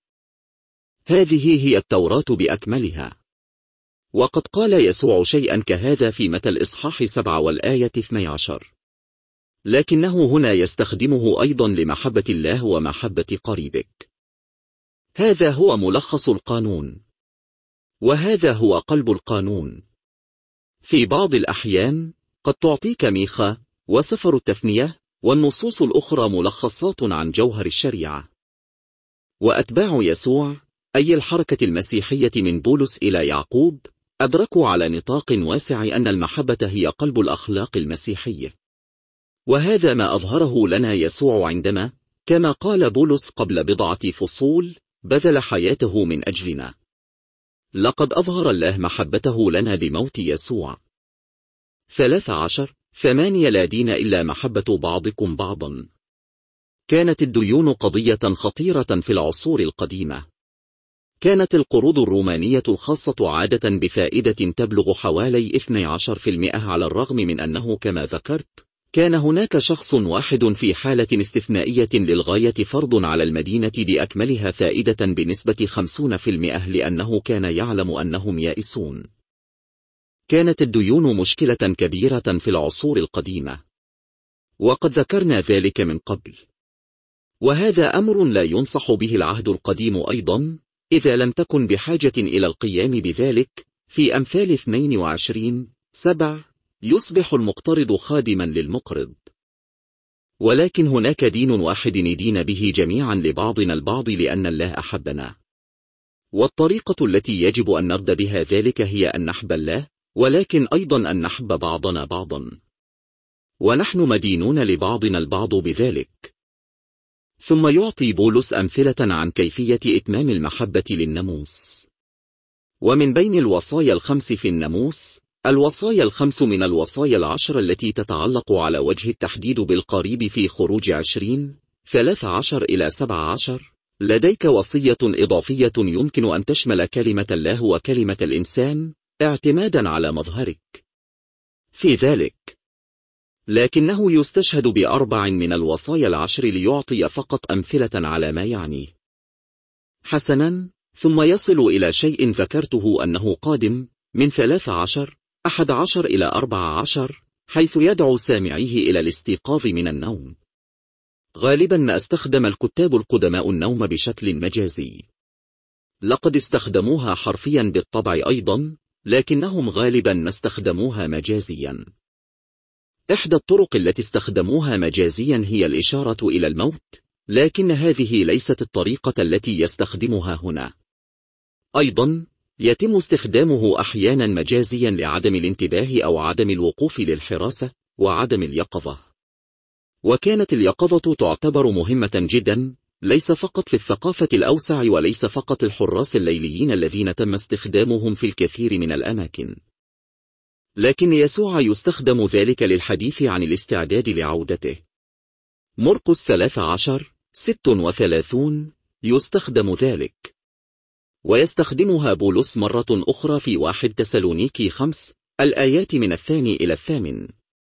هذه هي التوراة بأكملها. وقد قال يسوع شيئا كهذا في متى الإصحاح سبعة والآية اثني عشر، لكنه هنا يستخدمه أيضا لمحبة الله ومحبة قريبك. هذا هو ملخص القانون، وهذا هو قلب القانون. في بعض الأحيان قد تعطيك ميخا وسفر التثنية والنصوص الأخرى ملخصات عن جوهر الشريعة. وأتباع يسوع، أي الحركة المسيحية من بولس إلى يعقوب، أدركوا على نطاق واسع أن المحبة هي قلب الأخلاق المسيحية. وهذا ما أظهره لنا يسوع عندما، كما قال بولس قبل بضعة فصول، بذل حياته من أجلنا. لقد أظهر الله محبته لنا بموت يسوع. ثلاثة عشر ثمانية لا دين إلا محبة بعضكم بعضا. كانت الديون قضية خطيرة في العصور القديمة. كانت القروض الرومانية الخاصة عادة بفائدة تبلغ حوالي اثني عشر بالمئة، على الرغم من أنه كما ذكرت كان هناك شخص واحد في حالة استثنائية للغاية فرض على المدينة بأكملها فائدة بنسبة خمسين بالمئة، لأنه كان يعلم أنهم يائسون. كانت الديون مشكلة كبيرة في العصور القديمة، وقد ذكرنا ذلك من قبل. وهذا أمر لا ينصح به العهد القديم أيضا، إذا لم تكن بحاجة إلى القيام بذلك. في أمثال اثنين وعشرين سبعة يصبح المقترض خادما للمقرض. ولكن هناك دين واحد ندين به جميعا لبعضنا البعض لأن الله أحبنا. والطريقة التي يجب أن نرد بها ذلك هي أن نحب الله، ولكن أيضا أن نحب بعضنا بعضا. ونحن مدينون لبعضنا البعض بذلك. ثم يعطي بولس أمثلة عن كيفية إتمام المحبة للناموس. ومن بين الوصايا الخمس في الناموس، الوصايا الخمس من الوصايا العشر التي تتعلق على وجه التحديد بالقريب في خروج عشرين ثلاثة عشر إلى سبعة عشر. لديك وصية إضافية يمكن أن تشمل كلمة الله وكلمة الإنسان اعتمادا على مظهرك في ذلك، لكنه يستشهد بأربع من الوصايا العشر ليعطي فقط أمثلة على ما يعني. حسنا، ثم يصل إلى شيء ذكرته أنه قادم من ثلاثة عشر أحد عشر إلى أربعة عشر، حيث يدعو سامعيه إلى الاستيقاظ من النوم. غالبا ما استخدم الكتاب القدماء النوم بشكل مجازي. لقد استخدموها حرفيا بالطبع أيضا، لكنهم غالبا ما استخدموها مجازيا. إحدى الطرق التي استخدموها مجازيا هي الإشارة إلى الموت، لكن هذه ليست الطريقة التي يستخدمها هنا. أيضا يتم استخدامه أحيانا مجازيا لعدم الانتباه أو عدم الوقوف للحراسة وعدم اليقظة. وكانت اليقظة تعتبر مهمة جدا، ليس فقط في الثقافة الأوسع وليس فقط الحراس الليليين الذين تم استخدامهم في الكثير من الأماكن، لكن يسوع يستخدم ذلك للحديث عن الاستعداد لعودته. مرقس ثلاثة عشر ستة وثلاثين يستخدم ذلك، ويستخدمها بولس مرة أخرى في واحد تسالونيكي خمس الآيات من الثاني إلى الثامن.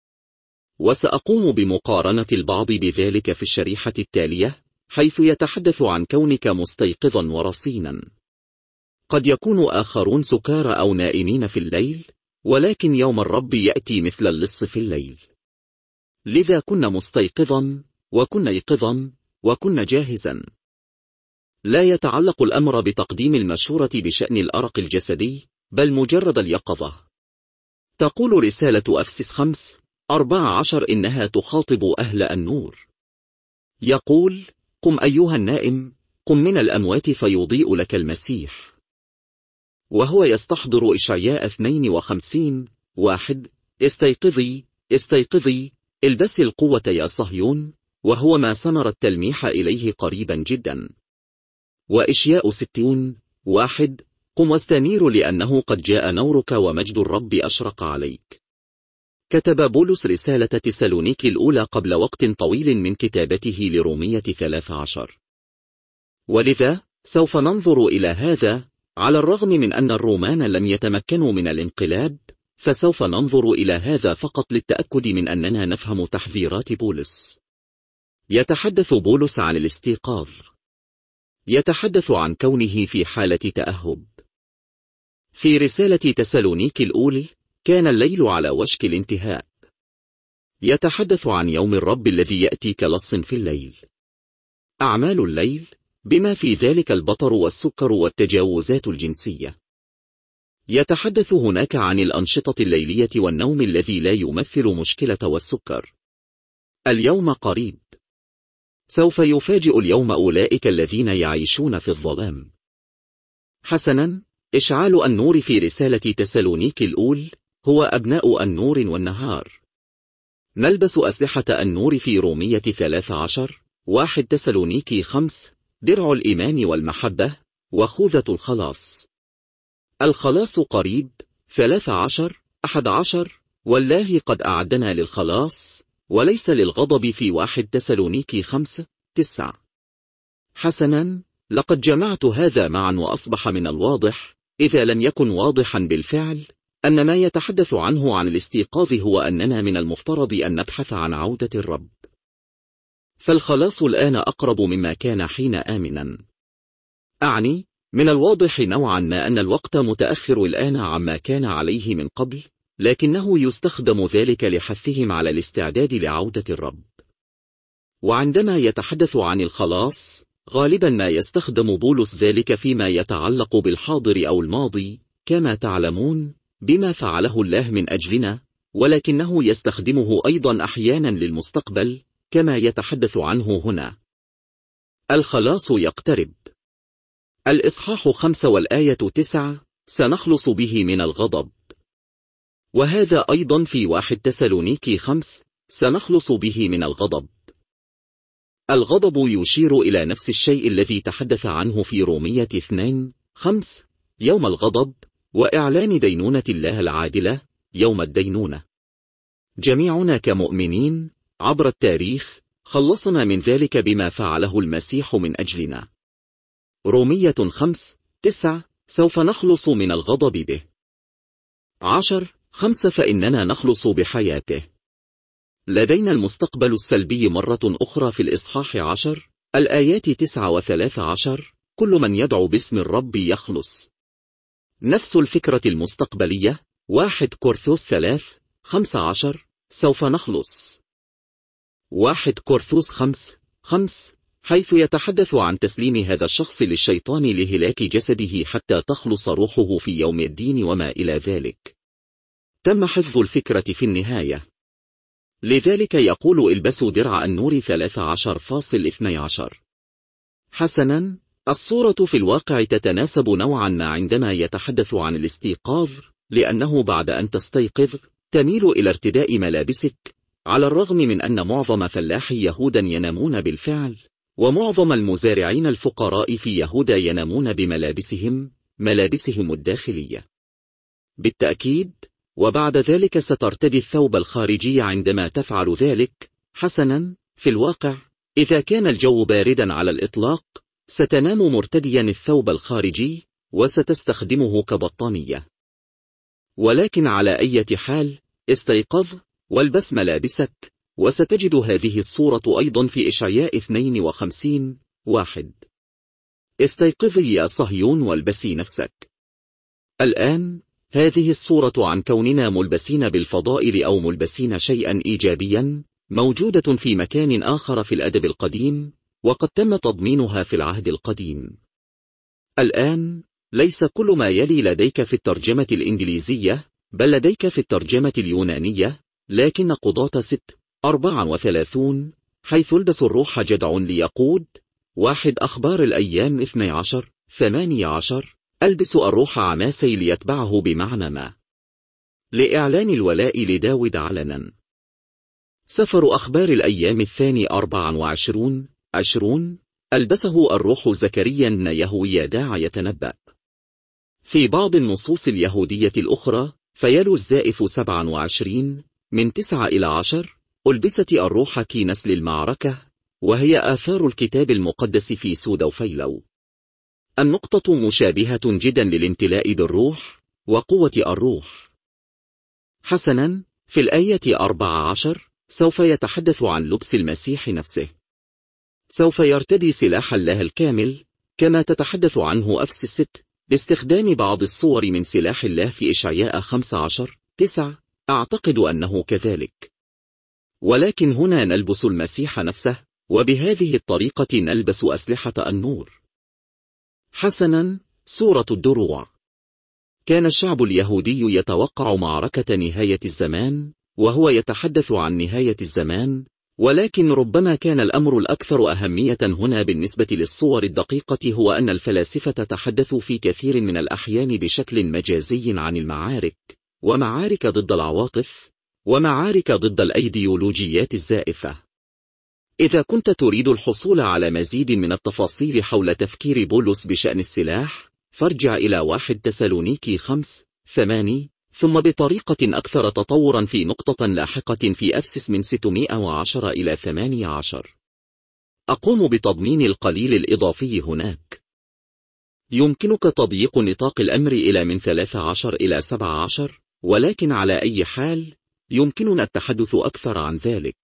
وسأقوم بمقارنة البعض بذلك في الشريحة التالية، حيث يتحدث عن كونك مستيقظا ورصينا. قد يكون آخرون سكارى أو نائمين في الليل، ولكن يوم الرب يأتي مثل اللص في الليل. لذا كن مستيقظا وكن يقظا وكن جاهزا. لا يتعلق الأمر بتقديم المشورة بشأن الأرق الجسدي، بل مجرد اليقظة. تقول رسالة أفسس خمس أربعة عشر إنها تخاطب أهل النور. يقول: قم أيها النائم، قم من الأموات فيضيء لك المسيح. وهو يستحضر إشعياء اثنين وخمسين واحد: استيقظي استيقظي البسي القوة يا صهيون، وهو ما سنرى التلميح إليه قريبا جدا. وإشياء ستون واحد: قم واستنير لأنه قد جاء نورك ومجد الرب أشرق عليك. كتب بولس رسالة تسالونيكي الأولى قبل وقت طويل من كتابته لرومية ثلاث عشر، ولذا سوف ننظر إلى هذا. على الرغم من أن الرومان لم يتمكنوا من الانقلاب، فسوف ننظر إلى هذا فقط للتأكد من أننا نفهم تحذيرات بولس. يتحدث بولس عن الاستيقاظ، يتحدث عن كونه في حالة تأهب. في رسالة تسالونيكي الأولى كان الليل على وشك الانتهاء. يتحدث عن يوم الرب الذي يأتي كلص في الليل. أعمال الليل بما في ذلك البطر والسكر والتجاوزات الجنسية. يتحدث هناك عن الأنشطة الليلية والنوم الذي لا يمثل مشكلة والسكر. اليوم قريب. سوف يفاجئ اليوم أولئك الذين يعيشون في الظلام. حسنا، إشعال النور في رسالة تسالونيكي الأولى هو أبناء النور والنهار. نلبس أسلحة النور في رومية ثلاث عشر، واحد تسالونيكي خمس، درع الإيمان والمحبة، وخوذة الخلاص. الخلاص قريب. ثلاث عشر، أحد عشر، والله قد أعدنا للخلاص وليس للغضب في واحد تسالونيكي خمس، تسع. حسنا، لقد جمعت هذا معا وأصبح من الواضح، إذا لم يكن واضحا بالفعل، أن ما يتحدث عنه عن الاستيقاظ هو أننا من المفترض أن نبحث عن عودة الرب. فالخلاص الآن أقرب مما كان حين آمنا. أعني من الواضح نوعا ما أن الوقت متأخر الآن عما كان عليه من قبل، لكنه يستخدم ذلك لحثهم على الاستعداد لعودة الرب. وعندما يتحدث عن الخلاص، غالبا ما يستخدم بولس ذلك فيما يتعلق بالحاضر أو الماضي، كما تعلمون بما فعله الله من أجلنا، ولكنه يستخدمه أيضا أحيانا للمستقبل كما يتحدث عنه هنا. الخلاص يقترب. الإصحاح خمسة والآية تسعة، سنخلص به من الغضب. وهذا أيضا في واحد تسالونيكي خمس، سنخلص به من الغضب. الغضب يشير إلى نفس الشيء الذي تحدث عنه في رومية اثنين خمس، يوم الغضب وإعلان دينونة الله العادلة، يوم الدينونة. جميعنا كمؤمنين عبر التاريخ خلصنا من ذلك بما فعله المسيح من أجلنا. رومية خمس تسع، سوف نخلص من الغضب به. عشر خمسة، فإننا نخلص بحياته. لدينا المستقبل السلبي مرة أخرى في الإصحاح عشر، الآيات تسعة وثلاث عشر، كل من يدعو باسم الرب يخلص. نفس الفكرة المستقبلية. واحد كورنثوس ثلاث خمسة عشر، سوف نخلص. واحد كورنثوس خمس خمس، حيث يتحدث عن تسليم هذا الشخص للشيطان لهلاك جسده حتى تخلص روحه في يوم الدين وما إلى ذلك. تم حفظ الفكرة في النهاية. لذلك يقول البسوا درع النور ثلاث عشر فاصل اثني عشر. حسنا، الصورة في الواقع تتناسب نوعا ما عندما يتحدث عن الاستيقاظ، لأنه بعد أن تستيقظ تميل إلى ارتداء ملابسك، على الرغم من أن معظم فلاحي يهودا ينامون بالفعل، ومعظم المزارعين الفقراء في يهودا ينامون بملابسهم، ملابسهم الداخلية. بالتأكيد، وبعد ذلك سترتدي الثوب الخارجي عندما تفعل ذلك. حسنا، في الواقع إذا كان الجو باردا على الإطلاق، ستنام مرتديا الثوب الخارجي وستستخدمه كبطانية. ولكن على أي حال، استيقظ والبس ملابسك، وستجد هذه الصورة أيضا في إشعياء اثنين وخمسين واحد. استيقظي يا صهيون والبسي نفسك. الآن هذه الصورة عن كوننا ملبسين بالفضائل أو ملبسين شيئا إيجابيا موجودة في مكان آخر في الأدب القديم، وقد تم تضمينها في العهد القديم. الآن ليس كل ما يلي لديك في الترجمة الإنجليزية، بل لديك في الترجمة اليونانية، لكن قضاة ست أربعة وثلاثون، حيث البس الروح جدع ليقود. واحد أخبار الأيام اثني عشر ثمانية عشر، ألبس الروح عماسي ليتبعه بمعنى ما، لإعلان الولاء لداود علنا. سفر أخبار الأيام الثاني أربعة وعشرون عشرون، ألبسه الروح زكريا بن يهويداع يتنبأ. في بعض النصوص اليهودية الأخرى فيلو الزائف سبعة وعشرين من تسعة إلى عشر ألبست الروح كينس للمعركة، وهي آثار الكتاب المقدس في سود وفيلو. النقطة مشابهة جدا للامتلاء بالروح وقوة الروح. حسنا، في الآية أربعة عشر سوف يتحدث عن لبس المسيح نفسه. سوف يرتدي سلاح الله الكامل كما تتحدث عنه أفس الست باستخدام بعض الصور من سلاح الله في إشعياء خمسة عشر تسعة. أعتقد أنه كذلك. ولكن هنا نلبس المسيح نفسه، وبهذه الطريقة نلبس أسلحة النور. حسنا، سورة الدروع. كان الشعب اليهودي يتوقع معركة نهاية الزمان، وهو يتحدث عن نهاية الزمان، ولكن ربما كان الأمر الأكثر أهمية هنا بالنسبة للصور الدقيقة هو أن الفلاسفة تحدثوا في كثير من الأحيان بشكل مجازي عن المعارك، ومعارك ضد العواطف، ومعارك ضد الأيديولوجيات الزائفة. إذا كنت تريد الحصول على مزيد من التفاصيل حول تفكير بولس بشأن السلاح، فارجع إلى واحد تسالونيكي خمسة ثمانية، ثم بطريقة أكثر تطورا في نقطة لاحقة في أفسس من ستمائة وعشرة إلى ثمانية عشر. أقوم بتضمين القليل الإضافي هناك. يمكنك تضييق نطاق الأمر إلى من ثلاثة عشر إلى سبعة عشر، ولكن على أي حال يمكننا التحدث أكثر عن ذلك.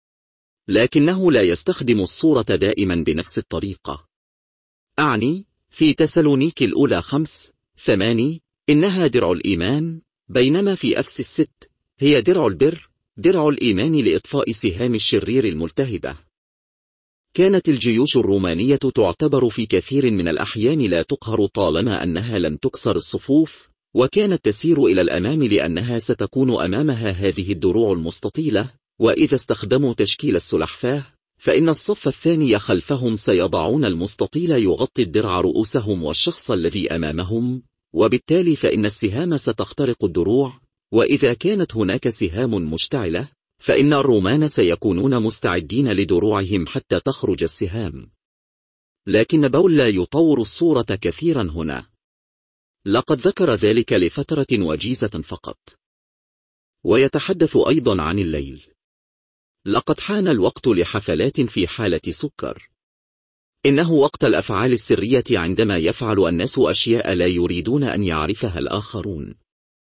لكنه لا يستخدم الصورة دائما بنفس الطريقة. أعني في تسالونيك الأولى خمسة ثمانية إنها درع الإيمان، بينما في أفس الست هي درع البر، درع الإيمان لإطفاء سهام الشرير الملتهبة. كانت الجيوش الرومانية تعتبر في كثير من الأحيان لا تقهر طالما أنها لم تكسر الصفوف، وكانت تسير إلى الأمام لأنها ستكون أمامها هذه الدروع المستطيلة، وإذا استخدموا تشكيل السلحفاة فإن الصف الثاني خلفهم سيضعون المستطيل يغطي الدرع رؤوسهم والشخص الذي أمامهم، وبالتالي فإن السهام ستخترق الدروع، وإذا كانت هناك سهام مشتعلة فإن الرومان سيكونون مستعدين لدروعهم حتى تخرج السهام. لكن باول لا يطور الصورة كثيرا هنا. لقد ذكر ذلك لفترة وجيزة فقط. ويتحدث أيضا عن الليل. لقد حان الوقت لحفلات في حالة سكر. إنه وقت الأفعال السرية عندما يفعل الناس أشياء لا يريدون أن يعرفها الآخرون.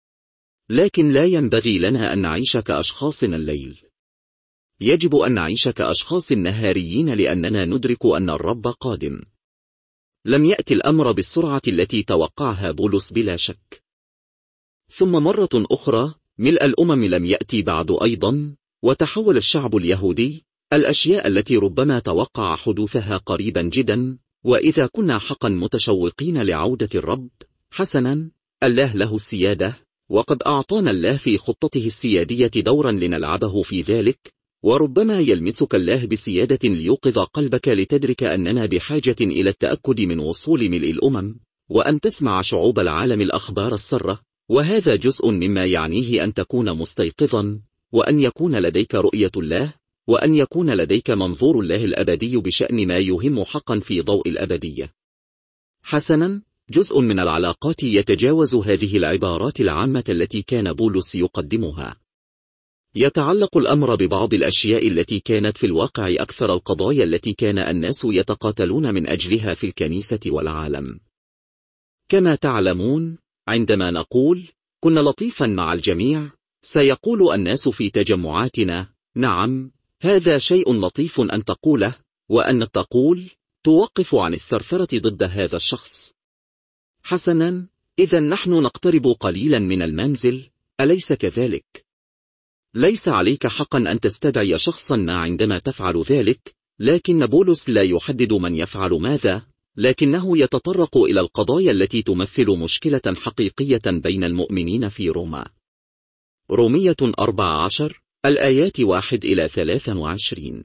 لكن لا ينبغي لنا أن نعيش كأشخاص الليل. يجب أن نعيش كأشخاص نهاريين لأننا ندرك أن الرب قادم. لم يأتي الأمر بالسرعة التي توقعها بولس بلا شك. ثم مرة أخرى ملء الأمم لم يأتي بعد أيضا، وتحول الشعب اليهودي الأشياء التي ربما توقع حدوثها قريبا جدا. وإذا كنا حقا متشوقين لعودة الرب، حسنا، الله له السيادة، وقد أعطانا الله في خطته السيادية دورا لنلعبه في ذلك، وربما يلمسك الله بسيادة ليوقظ قلبك لتدرك أننا بحاجة إلى التأكد من وصول ملء الأمم، وأن تسمع شعوب العالم الأخبار السرة، وهذا جزء مما يعنيه أن تكون مستيقظا، وأن يكون لديك رؤية الله، وأن يكون لديك منظور الله الأبدي بشأن ما يهم حقا في ضوء الأبدية. حسنا، جزء من العلاقات يتجاوز هذه العبارات العامة التي كان بولس يقدمها. يتعلق الأمر ببعض الأشياء التي كانت في الواقع أكثر القضايا التي كان الناس يتقاتلون من أجلها في الكنيسة والعالم. كما تعلمون، عندما نقول كنا لطيفا مع الجميع، سيقول الناس في تجمعاتنا: نعم، هذا شيء لطيف أن تقوله، وأن تقول توقف عن الثرثرة ضد هذا الشخص. حسنا، إذا نحن نقترب قليلا من المنزل، أليس كذلك؟ ليس عليك حقا أن تستدعي شخصا ما عندما تفعل ذلك، لكن بولس لا يحدد من يفعل ماذا، لكنه يتطرق إلى القضايا التي تمثل مشكلة حقيقية بين المؤمنين في روما. رومية أربعة عشر الآيات واحد إلى ثلاثة وعشرين.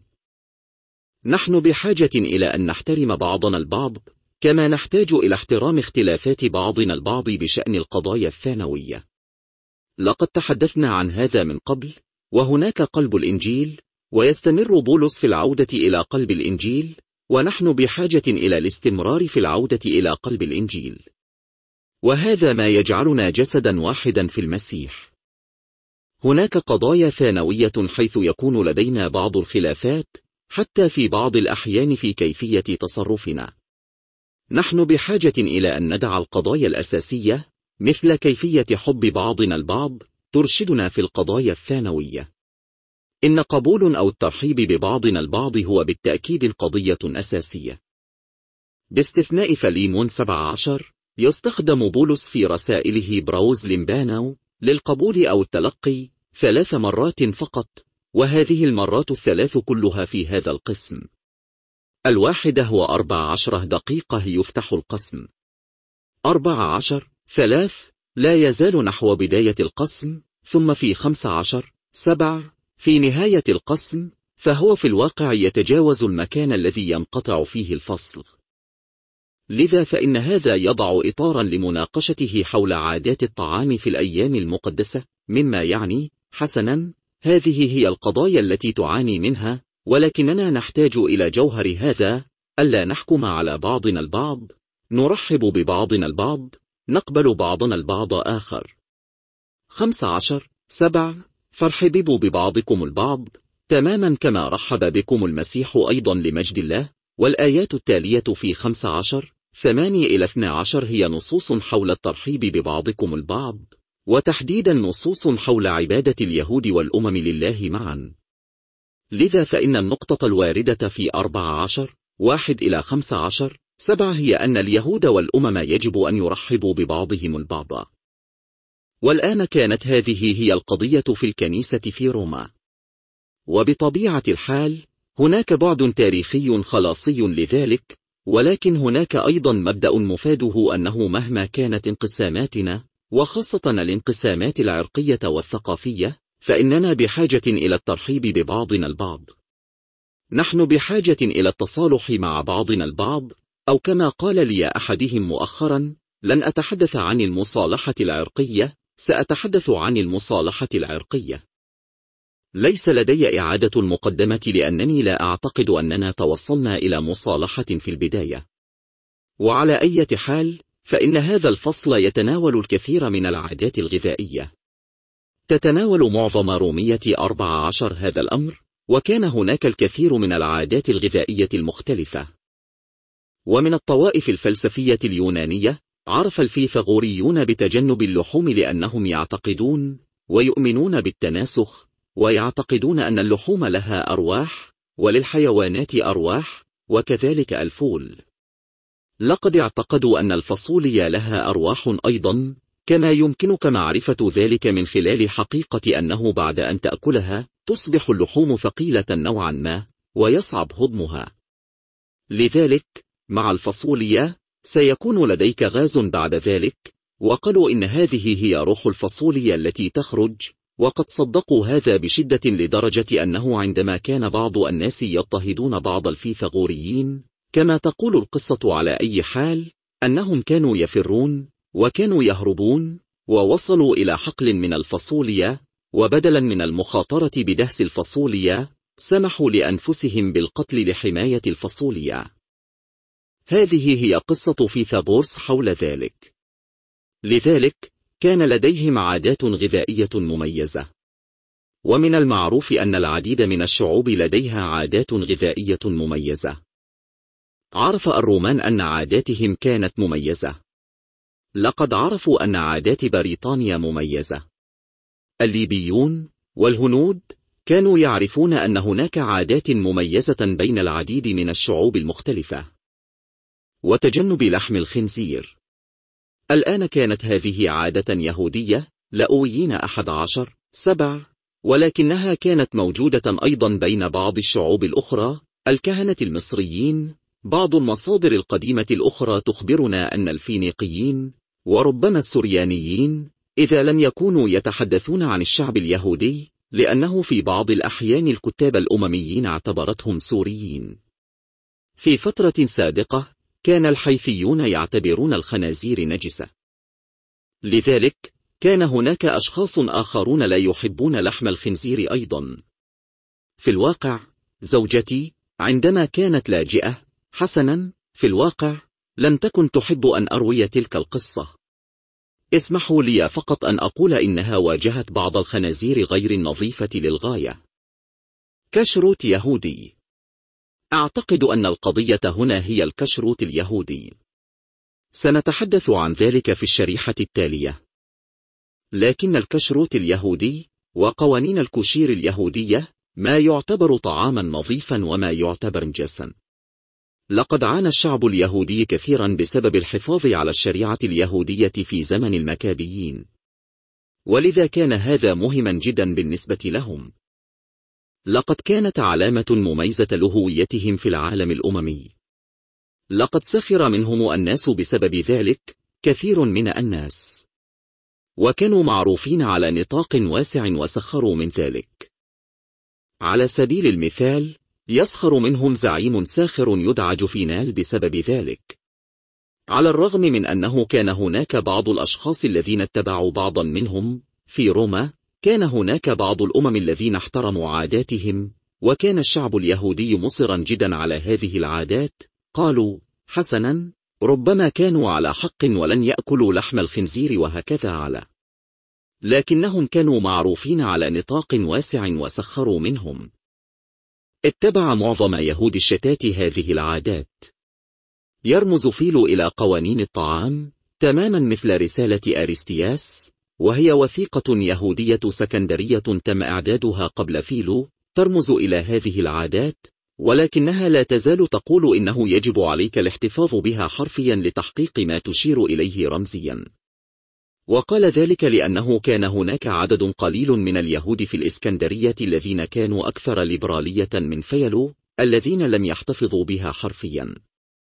نحن بحاجة إلى أن نحترم بعضنا البعض، كما نحتاج إلى احترام اختلافات بعضنا البعض بشأن القضايا الثانوية. لقد تحدثنا عن هذا من قبل، وهناك قلب الإنجيل، ويستمر بولس في العودة إلى قلب الإنجيل، ونحن بحاجة إلى الاستمرار في العودة إلى قلب الإنجيل. وهذا ما يجعلنا جسدا واحدا في المسيح. هناك قضايا ثانوية حيث يكون لدينا بعض الخلافات حتى في بعض الأحيان في كيفية تصرفنا. نحن بحاجة إلى أن ندع القضايا الأساسية مثل كيفية حب بعضنا البعض ترشدنا في القضايا الثانوية. إن قبول أو الترحيب ببعضنا البعض هو بالتأكيد قضية أساسية. باستثناء فليمون سبعة عشر يستخدم بولس في رسائله براوز لمبانو للقبول أو التلقي ثلاث مرات فقط، وهذه المرات الثلاث كلها في هذا القسم. الواحدة هو أربع عشرة دقيقة يفتح القسم. أربع عشر ثلاث لا يزال نحو بداية القسم، ثم في خمس عشر سبع في نهاية القسم، فهو في الواقع يتجاوز المكان الذي ينقطع فيه الفصل. لذا فإن هذا يضع إطارا لمناقشته حول عادات الطعام في الأيام المقدسة، مما يعني حسنا هذه هي القضايا التي تعاني منها، ولكننا نحتاج إلى جوهر هذا، ألا نحكم على بعضنا البعض، نرحب ببعضنا البعض، نقبل بعضنا البعض آخر. خمس عشر سبع فارحبوا ببعضكم البعض تماما كما رحب بكم المسيح أيضا لمجد الله. والآيات التالية في خمس عشر ثمانية إلى اثنى عشر هي نصوص حول الترحيب ببعضكم البعض، وتحديدا نصوص حول عبادة اليهود والأمم لله معا. لذا فإن النقطة الواردة في أربع عشر واحد إلى خمس عشر سبعة هي أن اليهود والأمم يجب أن يرحبوا ببعضهم البعض. والآن كانت هذه هي القضية في الكنيسة في روما. وبطبيعة الحال هناك بعد تاريخي خلاصي لذلك، ولكن هناك أيضا مبدأ مفاده أنه مهما كانت انقساماتنا، وخاصة الانقسامات العرقية والثقافية، فإننا بحاجة إلى الترحيب ببعضنا البعض. نحن بحاجة إلى التصالح مع بعضنا البعض، أو كما قال لي أحدهم مؤخرا: لن أتحدث عن المصالحة العرقية، سأتحدث عن المصالحة العرقية. ليس لدي إعادة المقدمة لأنني لا أعتقد أننا توصلنا إلى مصالحة في البداية. وعلى أي حال فإن هذا الفصل يتناول الكثير من العادات الغذائية. تتناول معظم رومية أربع عشر هذا الأمر، وكان هناك الكثير من العادات الغذائية المختلفة. ومن الطوائف الفلسفية اليونانية عرف الفيثاغوريون بتجنب اللحوم لأنهم يعتقدون ويؤمنون بالتناسخ، ويعتقدون أن اللحوم لها أرواح وللحيوانات أرواح، وكذلك الفول. لقد اعتقدوا أن الفاصوليا لها أرواح أيضا، كما يمكنك معرفة ذلك من خلال حقيقة أنه بعد أن تأكلها تصبح اللحوم ثقيلة نوعا ما ويصعب هضمها. لذلك مع الفاصوليا سيكون لديك غاز بعد ذلك، وقالوا إن هذه هي روح الفاصوليا التي تخرج، وقد صدقوا هذا بشدة لدرجة أنه عندما كان بعض الناس يضطهدون بعض الفيثاغوريين، كما تقول القصة على أي حال، أنهم كانوا يفرون وكانوا يهربون ووصلوا إلى حقل من الفاصوليا، وبدلا من المخاطرة بدهس الفاصوليا سمحوا لأنفسهم بالقتل لحماية الفاصوليا. هذه هي قصة فيثاغورس حول ذلك. لذلك كان لديهم عادات غذائية مميزة. ومن المعروف أن العديد من الشعوب لديها عادات غذائية مميزة. عرف الرومان أن عاداتهم كانت مميزة. لقد عرفوا أن عادات بريطانيا مميزة. الليبيون والهنود كانوا يعرفون أن هناك عادات مميزة بين العديد من الشعوب المختلفة. وتجنب لحم الخنزير. الآن كانت هذه عادة يهودية لأويين أحد عشر سبع، ولكنها كانت موجودة أيضا بين بعض الشعوب الأخرى. الكهنة المصريين، بعض المصادر القديمة الأخرى تخبرنا أن الفينيقيين وربما السريانيين إذا لم يكونوا يتحدثون عن الشعب اليهودي، لأنه في بعض الأحيان الكتاب الأمميين اعتبرتهم سوريين. في فترة سابقة كان الحيثيون يعتبرون الخنازير نجسة. لذلك كان هناك أشخاص آخرون لا يحبون لحم الخنزير أيضا. في الواقع زوجتي عندما كانت لاجئة، حسنا في الواقع لم تكن تحب أن أروي تلك القصة. اسمحوا لي فقط أن أقول إنها واجهت بعض الخنازير غير النظيفة للغاية. كشروت يهودي. أعتقد أن القضية هنا هي الكشروت اليهودي. سنتحدث عن ذلك في الشريحة التالية. لكن الكشروت اليهودي وقوانين الكوشير اليهودية ما يعتبر طعاما نظيفا وما يعتبر نجسا. لقد عانى الشعب اليهودي كثيرا بسبب الحفاظ على الشريعة اليهودية في زمن المكابيين، ولذا كان هذا مهما جدا بالنسبة لهم. لقد كانت علامة مميزة لهويتهم في العالم الأممي. لقد سخر منهم الناس بسبب ذلك، كثير من الناس، وكانوا معروفين على نطاق واسع وسخروا من ذلك. على سبيل المثال، يسخر منهم زعيم ساخر يدعى جوفينال بسبب ذلك. على الرغم من أنه كان هناك بعض الأشخاص الذين اتبعوا بعضا منهم في روما، كان هناك بعض الأمم الذين احترموا عاداتهم، وكان الشعب اليهودي مصرا جدا على هذه العادات. قالوا: حسنا، ربما كانوا على حق ولن يأكلوا لحم الخنزير وهكذا على، لكنهم كانوا معروفين على نطاق واسع وسخروا منهم. اتبع معظم يهود الشتات هذه العادات. يرمز فيلو إلى قوانين الطعام تماما مثل رسالة أريستياس، وهي وثيقة يهودية سكندرية تم إعدادها قبل فيلو، ترمز إلى هذه العادات، ولكنها لا تزال تقول إنه يجب عليك الاحتفاظ بها حرفيا لتحقيق ما تشير إليه رمزيا. وقال ذلك لأنه كان هناك عدد قليل من اليهود في الإسكندرية الذين كانوا أكثر ليبرالية من فيلو الذين لم يحتفظوا بها حرفيا.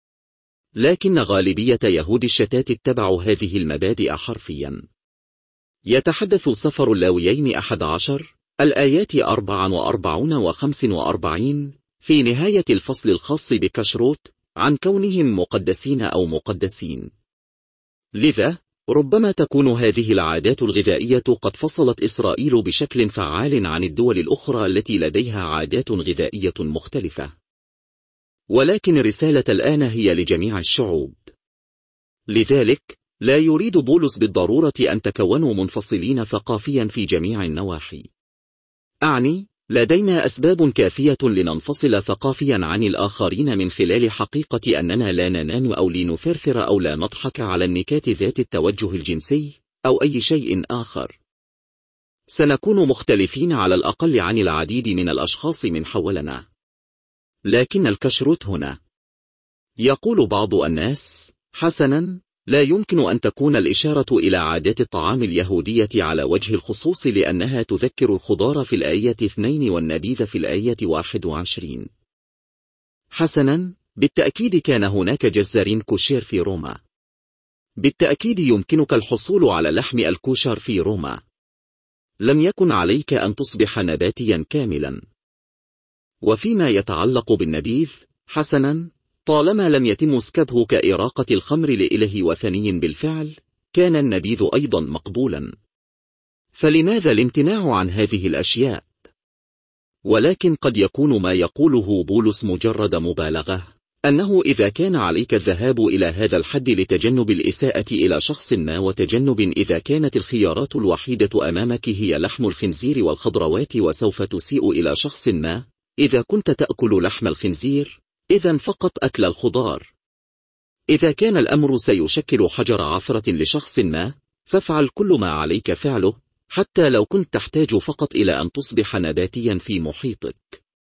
لكن غالبية يهود الشتات اتبعوا هذه المبادئ حرفيا. يتحدث سفر اللاويين أحد عشر الآيات أربع وأربعين وخمس وأربعين في نهاية الفصل الخاص بكشروت عن كونهم مقدسين أو مقدسين. لذا ربما تكون هذه العادات الغذائية قد فصلت إسرائيل بشكل فعال عن الدول الأخرى التي لديها عادات غذائية مختلفة. ولكن الرسالة الآن هي لجميع الشعوب. لذلك لا يريد بولس بالضرورة أن تكونوا منفصلين ثقافيا في جميع النواحي. أعني لدينا أسباب كافية لننفصل ثقافيا عن الآخرين من خلال حقيقة أننا لا ننام أو لنثرثر أو لا نضحك على النكات ذات التوجه الجنسي أو أي شيء آخر. سنكون مختلفين على الأقل عن العديد من الأشخاص من حولنا. لكن الكشروت هنا. يقول بعض الناس: حسنا، لا يمكن أن تكون الإشارة إلى عادات الطعام اليهودية على وجه الخصوص لأنها تذكر الخضار في الآية اثنين والنبيذ في الآية واحد وعشرين. حسنا، بالتأكيد كان هناك جزارين كوشير في روما. بالتأكيد يمكنك الحصول على لحم الكوشر في روما. لم يكن عليك أن تصبح نباتيا كاملا. وفيما يتعلق بالنبيذ، حسنا، طالما لم يتم سكبه كإراقة الخمر لإله وثني بالفعل، كان النبيذ أيضا مقبولا. فلماذا الامتناع عن هذه الأشياء؟ ولكن قد يكون ما يقوله بولس مجرد مبالغة، أنه إذا كان عليك الذهاب إلى هذا الحد لتجنب الإساءة إلى شخص ما، وتجنب إذا كانت الخيارات الوحيدة أمامك هي لحم الخنزير والخضروات وسوف تسيء إلى شخص ما، إذا كنت تأكل لحم الخنزير، إذن فقط أكل الخضار. إذا كان الأمر سيشكل حجر عثرة لشخص ما، فافعل كل ما عليك فعله، حتى لو كنت تحتاج فقط إلى أن تصبح نباتيا في محيطك.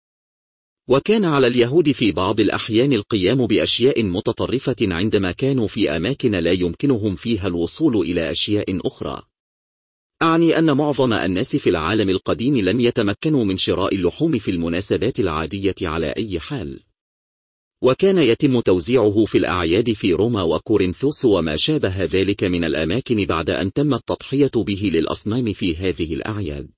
وكان على اليهود في بعض الأحيان القيام بأشياء متطرفة عندما كانوا في أماكن لا يمكنهم فيها الوصول إلى أشياء أخرى. أعني أن معظم الناس في العالم القديم لم يتمكنوا من شراء اللحوم في المناسبات العادية على أي حال. وكان يتم توزيعه في الأعياد في روما وكورنثوس وما شابه ذلك من الأماكن بعد أن تم التضحية به للأصنام في هذه الأعياد.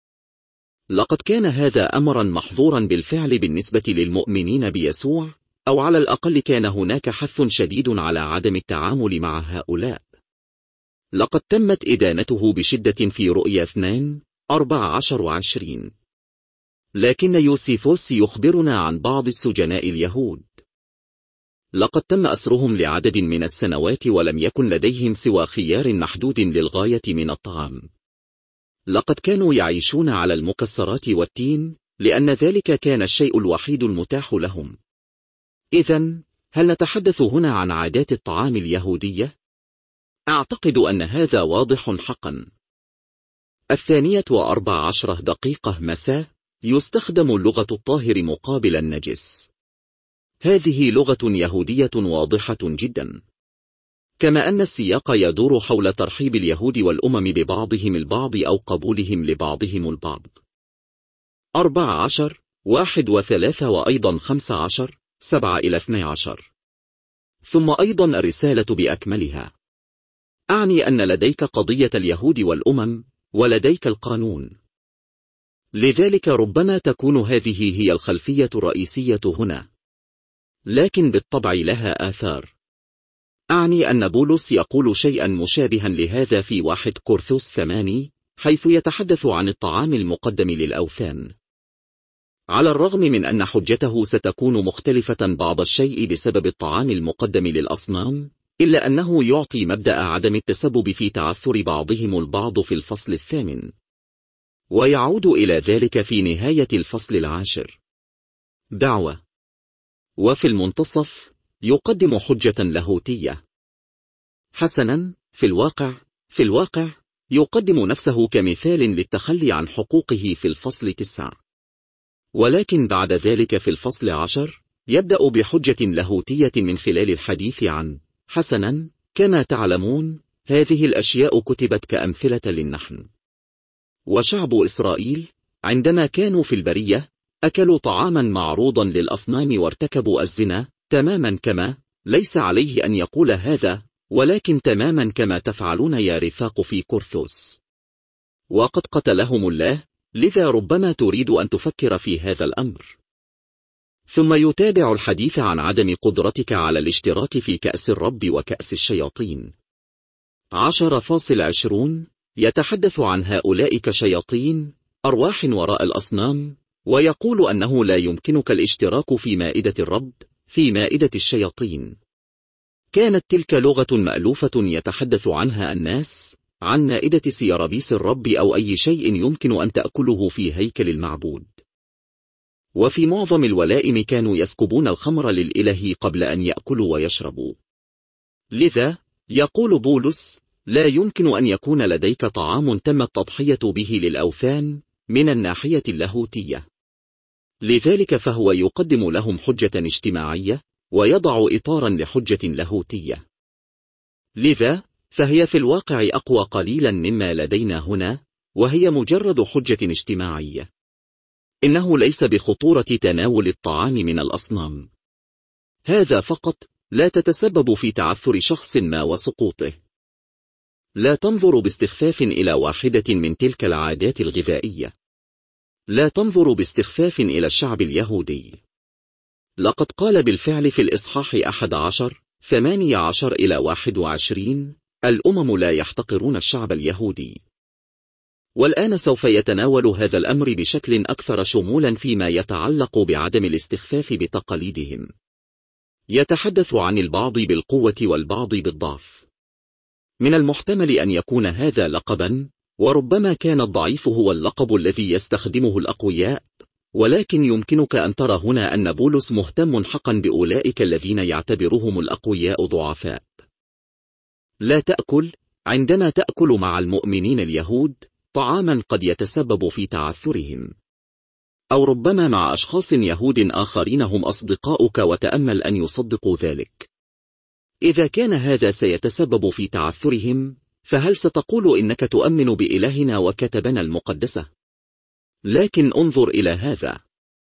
لقد كان هذا أمرا محظورا بالفعل بالنسبة للمؤمنين بيسوع، أو على الأقل كان هناك حث شديد على عدم التعامل مع هؤلاء. لقد تمت إدانته بشدة في رؤيا اثنان أربعة عشر وعشرين. لكن يوسيفوس يخبرنا عن بعض السجناء اليهود. لقد تم أسرهم لعدد من السنوات ولم يكن لديهم سوى خيار محدود للغاية من الطعام. لقد كانوا يعيشون على المكسرات والتين، لأن ذلك كان الشيء الوحيد المتاح لهم. إذن، هل نتحدث هنا عن عادات الطعام اليهودية؟ أعتقد أن هذا واضح حقا. الثانية وأربع عشرة دقيقة مساء يستخدم اللغة الطاهر مقابل النجس. هذه لغة يهودية واضحة جدا، كما أن السياق يدور حول ترحيب اليهود والأمم ببعضهم البعض أو قبولهم لبعضهم البعض. أربع عشر واحد وثلاثة وأيضا خمس عشر سبعة إلى اثني عشر. ثم أيضا الرسالة بأكملها. أعني أن لديك قضية اليهود والأمم ولديك القانون. لذلك ربما تكون هذه هي الخلفية الرئيسية هنا، لكن بالطبع لها آثار. أعني أن بولس يقول شيئا مشابها لهذا في واحد كورنثوس ثمانية، حيث يتحدث عن الطعام المقدم للأوثان. على الرغم من أن حجته ستكون مختلفة بعض الشيء بسبب الطعام المقدم للأصنام، إلا أنه يعطي مبدأ عدم التسبب في تعثر بعضهم البعض في الفصل الثامن، ويعود إلى ذلك في نهاية الفصل العاشر. دعوة. وفي المنتصف يقدم حجة لاهوتية. حسنا، في الواقع في الواقع يقدم نفسه كمثال للتخلي عن حقوقه في الفصل تسعة، ولكن بعد ذلك في الفصل عشر يبدأ بحجة لاهوتية من خلال الحديث عن حسنا كما تعلمون هذه الأشياء كتبت كأمثلة للنحن. وشعب إسرائيل عندما كانوا في البرية أكلوا طعاما معروضا للأصنام وارتكبوا الزنا، تماما كما ليس عليه أن يقول هذا، ولكن تماما كما تفعلون يا رفاق في كورنثوس. وقد قتلهم الله، لذا ربما تريد أن تفكر في هذا الأمر. ثم يتابع الحديث عن عدم قدرتك على الاشتراك في كأس الرب وكأس الشياطين. عشرة فاصل عشرون يتحدث عن هؤلاء كشياطين، أرواح وراء الأصنام، ويقول أنه لا يمكنك الاشتراك في مائدة الرب، في مائدة الشياطين. كانت تلك لغة مألوفة يتحدث عنها الناس عن مائدة سيرابيس الرب أو أي شيء يمكن أن تأكله في هيكل المعبود. وفي معظم الولائم كانوا يسكبون الخمر للإله قبل أن يأكلوا ويشربوا. لذا يقول بولس لا يمكن أن يكون لديك طعام تم التضحية به للأوثان من الناحية اللاهوتية. لذلك فهو يقدم لهم حجة اجتماعية ويضع إطارا لحجة لاهوتية. لذا فهي في الواقع أقوى قليلا مما لدينا هنا، وهي مجرد حجة اجتماعية. إنه ليس بخطورة تناول الطعام من الأصنام. هذا فقط لا تتسبب في تعثر شخص ما وسقوطه. لا تنظر باستخفاف إلى واحدة من تلك العادات الغذائية. لا تنظر باستخفاف إلى الشعب اليهودي. لقد قال بالفعل في الإصحاح أحد عشر ثمانية عشر إلى واحد وعشرين الأمم لا يحتقرون الشعب اليهودي. والآن سوف يتناول هذا الأمر بشكل أكثر شمولا فيما يتعلق بعدم الاستخفاف بتقاليدهم. يتحدث عن البعض بالقوة والبعض بالضعف. من المحتمل أن يكون هذا لقبا، وربما كان الضعيف هو اللقب الذي يستخدمه الأقوياء، ولكن يمكنك أن ترى هنا أن بولس مهتم حقا بأولئك الذين يعتبرهم الأقوياء ضعفاء. لا تأكل عندما تأكل مع المؤمنين اليهود طعاما قد يتسبب في تعثرهم، أو ربما مع أشخاص يهود آخرين هم أصدقاؤك وتأمل أن يصدقوا ذلك. إذا كان هذا سيتسبب في تعثرهم، فهل ستقول إنك تؤمن بإلهنا وكتبنا المقدسة؟ لكن انظر إلى هذا.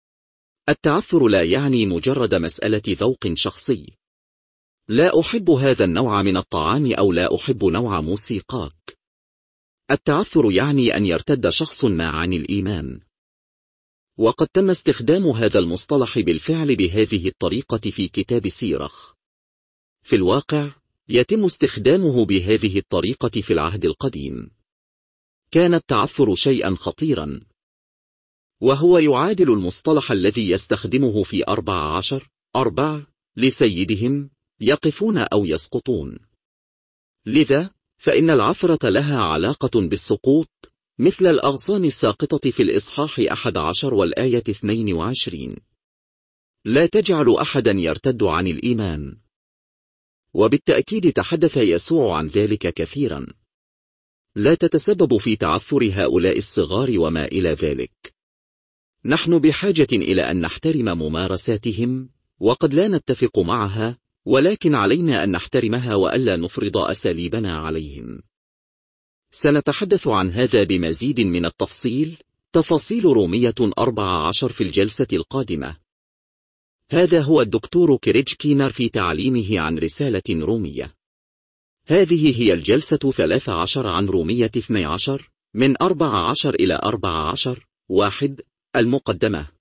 التعثر لا يعني مجرد مسألة ذوق شخصي. لا أحب هذا النوع من الطعام أو لا أحب نوع موسيقاك. التعثر يعني أن يرتد شخص ما عن الإيمان. وقد تم استخدام هذا المصطلح بالفعل بهذه الطريقة في كتاب سيرخ. في الواقع يتم استخدامه بهذه الطريقة في العهد القديم. كان التعثر شيئا خطيرا، وهو يعادل المصطلح الذي يستخدمه في أربعة عشر أربعة لسيدهم يقفون أو يسقطون. لذا فإن العثرة لها علاقة بالسقوط، مثل الأغصان الساقطة في الإصحاح أحد عشر والآية اثنين وعشرين. لا تجعل أحدا يرتد عن الإيمان. وبالتأكيد تحدث يسوع عن ذلك كثيرا. لا تتسبب في تعثر هؤلاء الصغار وما إلى ذلك. نحن بحاجة إلى أن نحترم ممارساتهم، وقد لا نتفق معها، ولكن علينا أن نحترمها وألا نفرض أساليبنا عليهم. سنتحدث عن هذا بمزيد من التفصيل، تفاصيل رومية أربعة عشر في الجلسة القادمة. هذا هو الدكتور كريج كينر في تعليمه عن رسالة رومية. هذه هي الجلسة ثلاث عشر عن رومية اثني عشر من أربعة عشر إلى أربعة عشر واحد. المقدمة.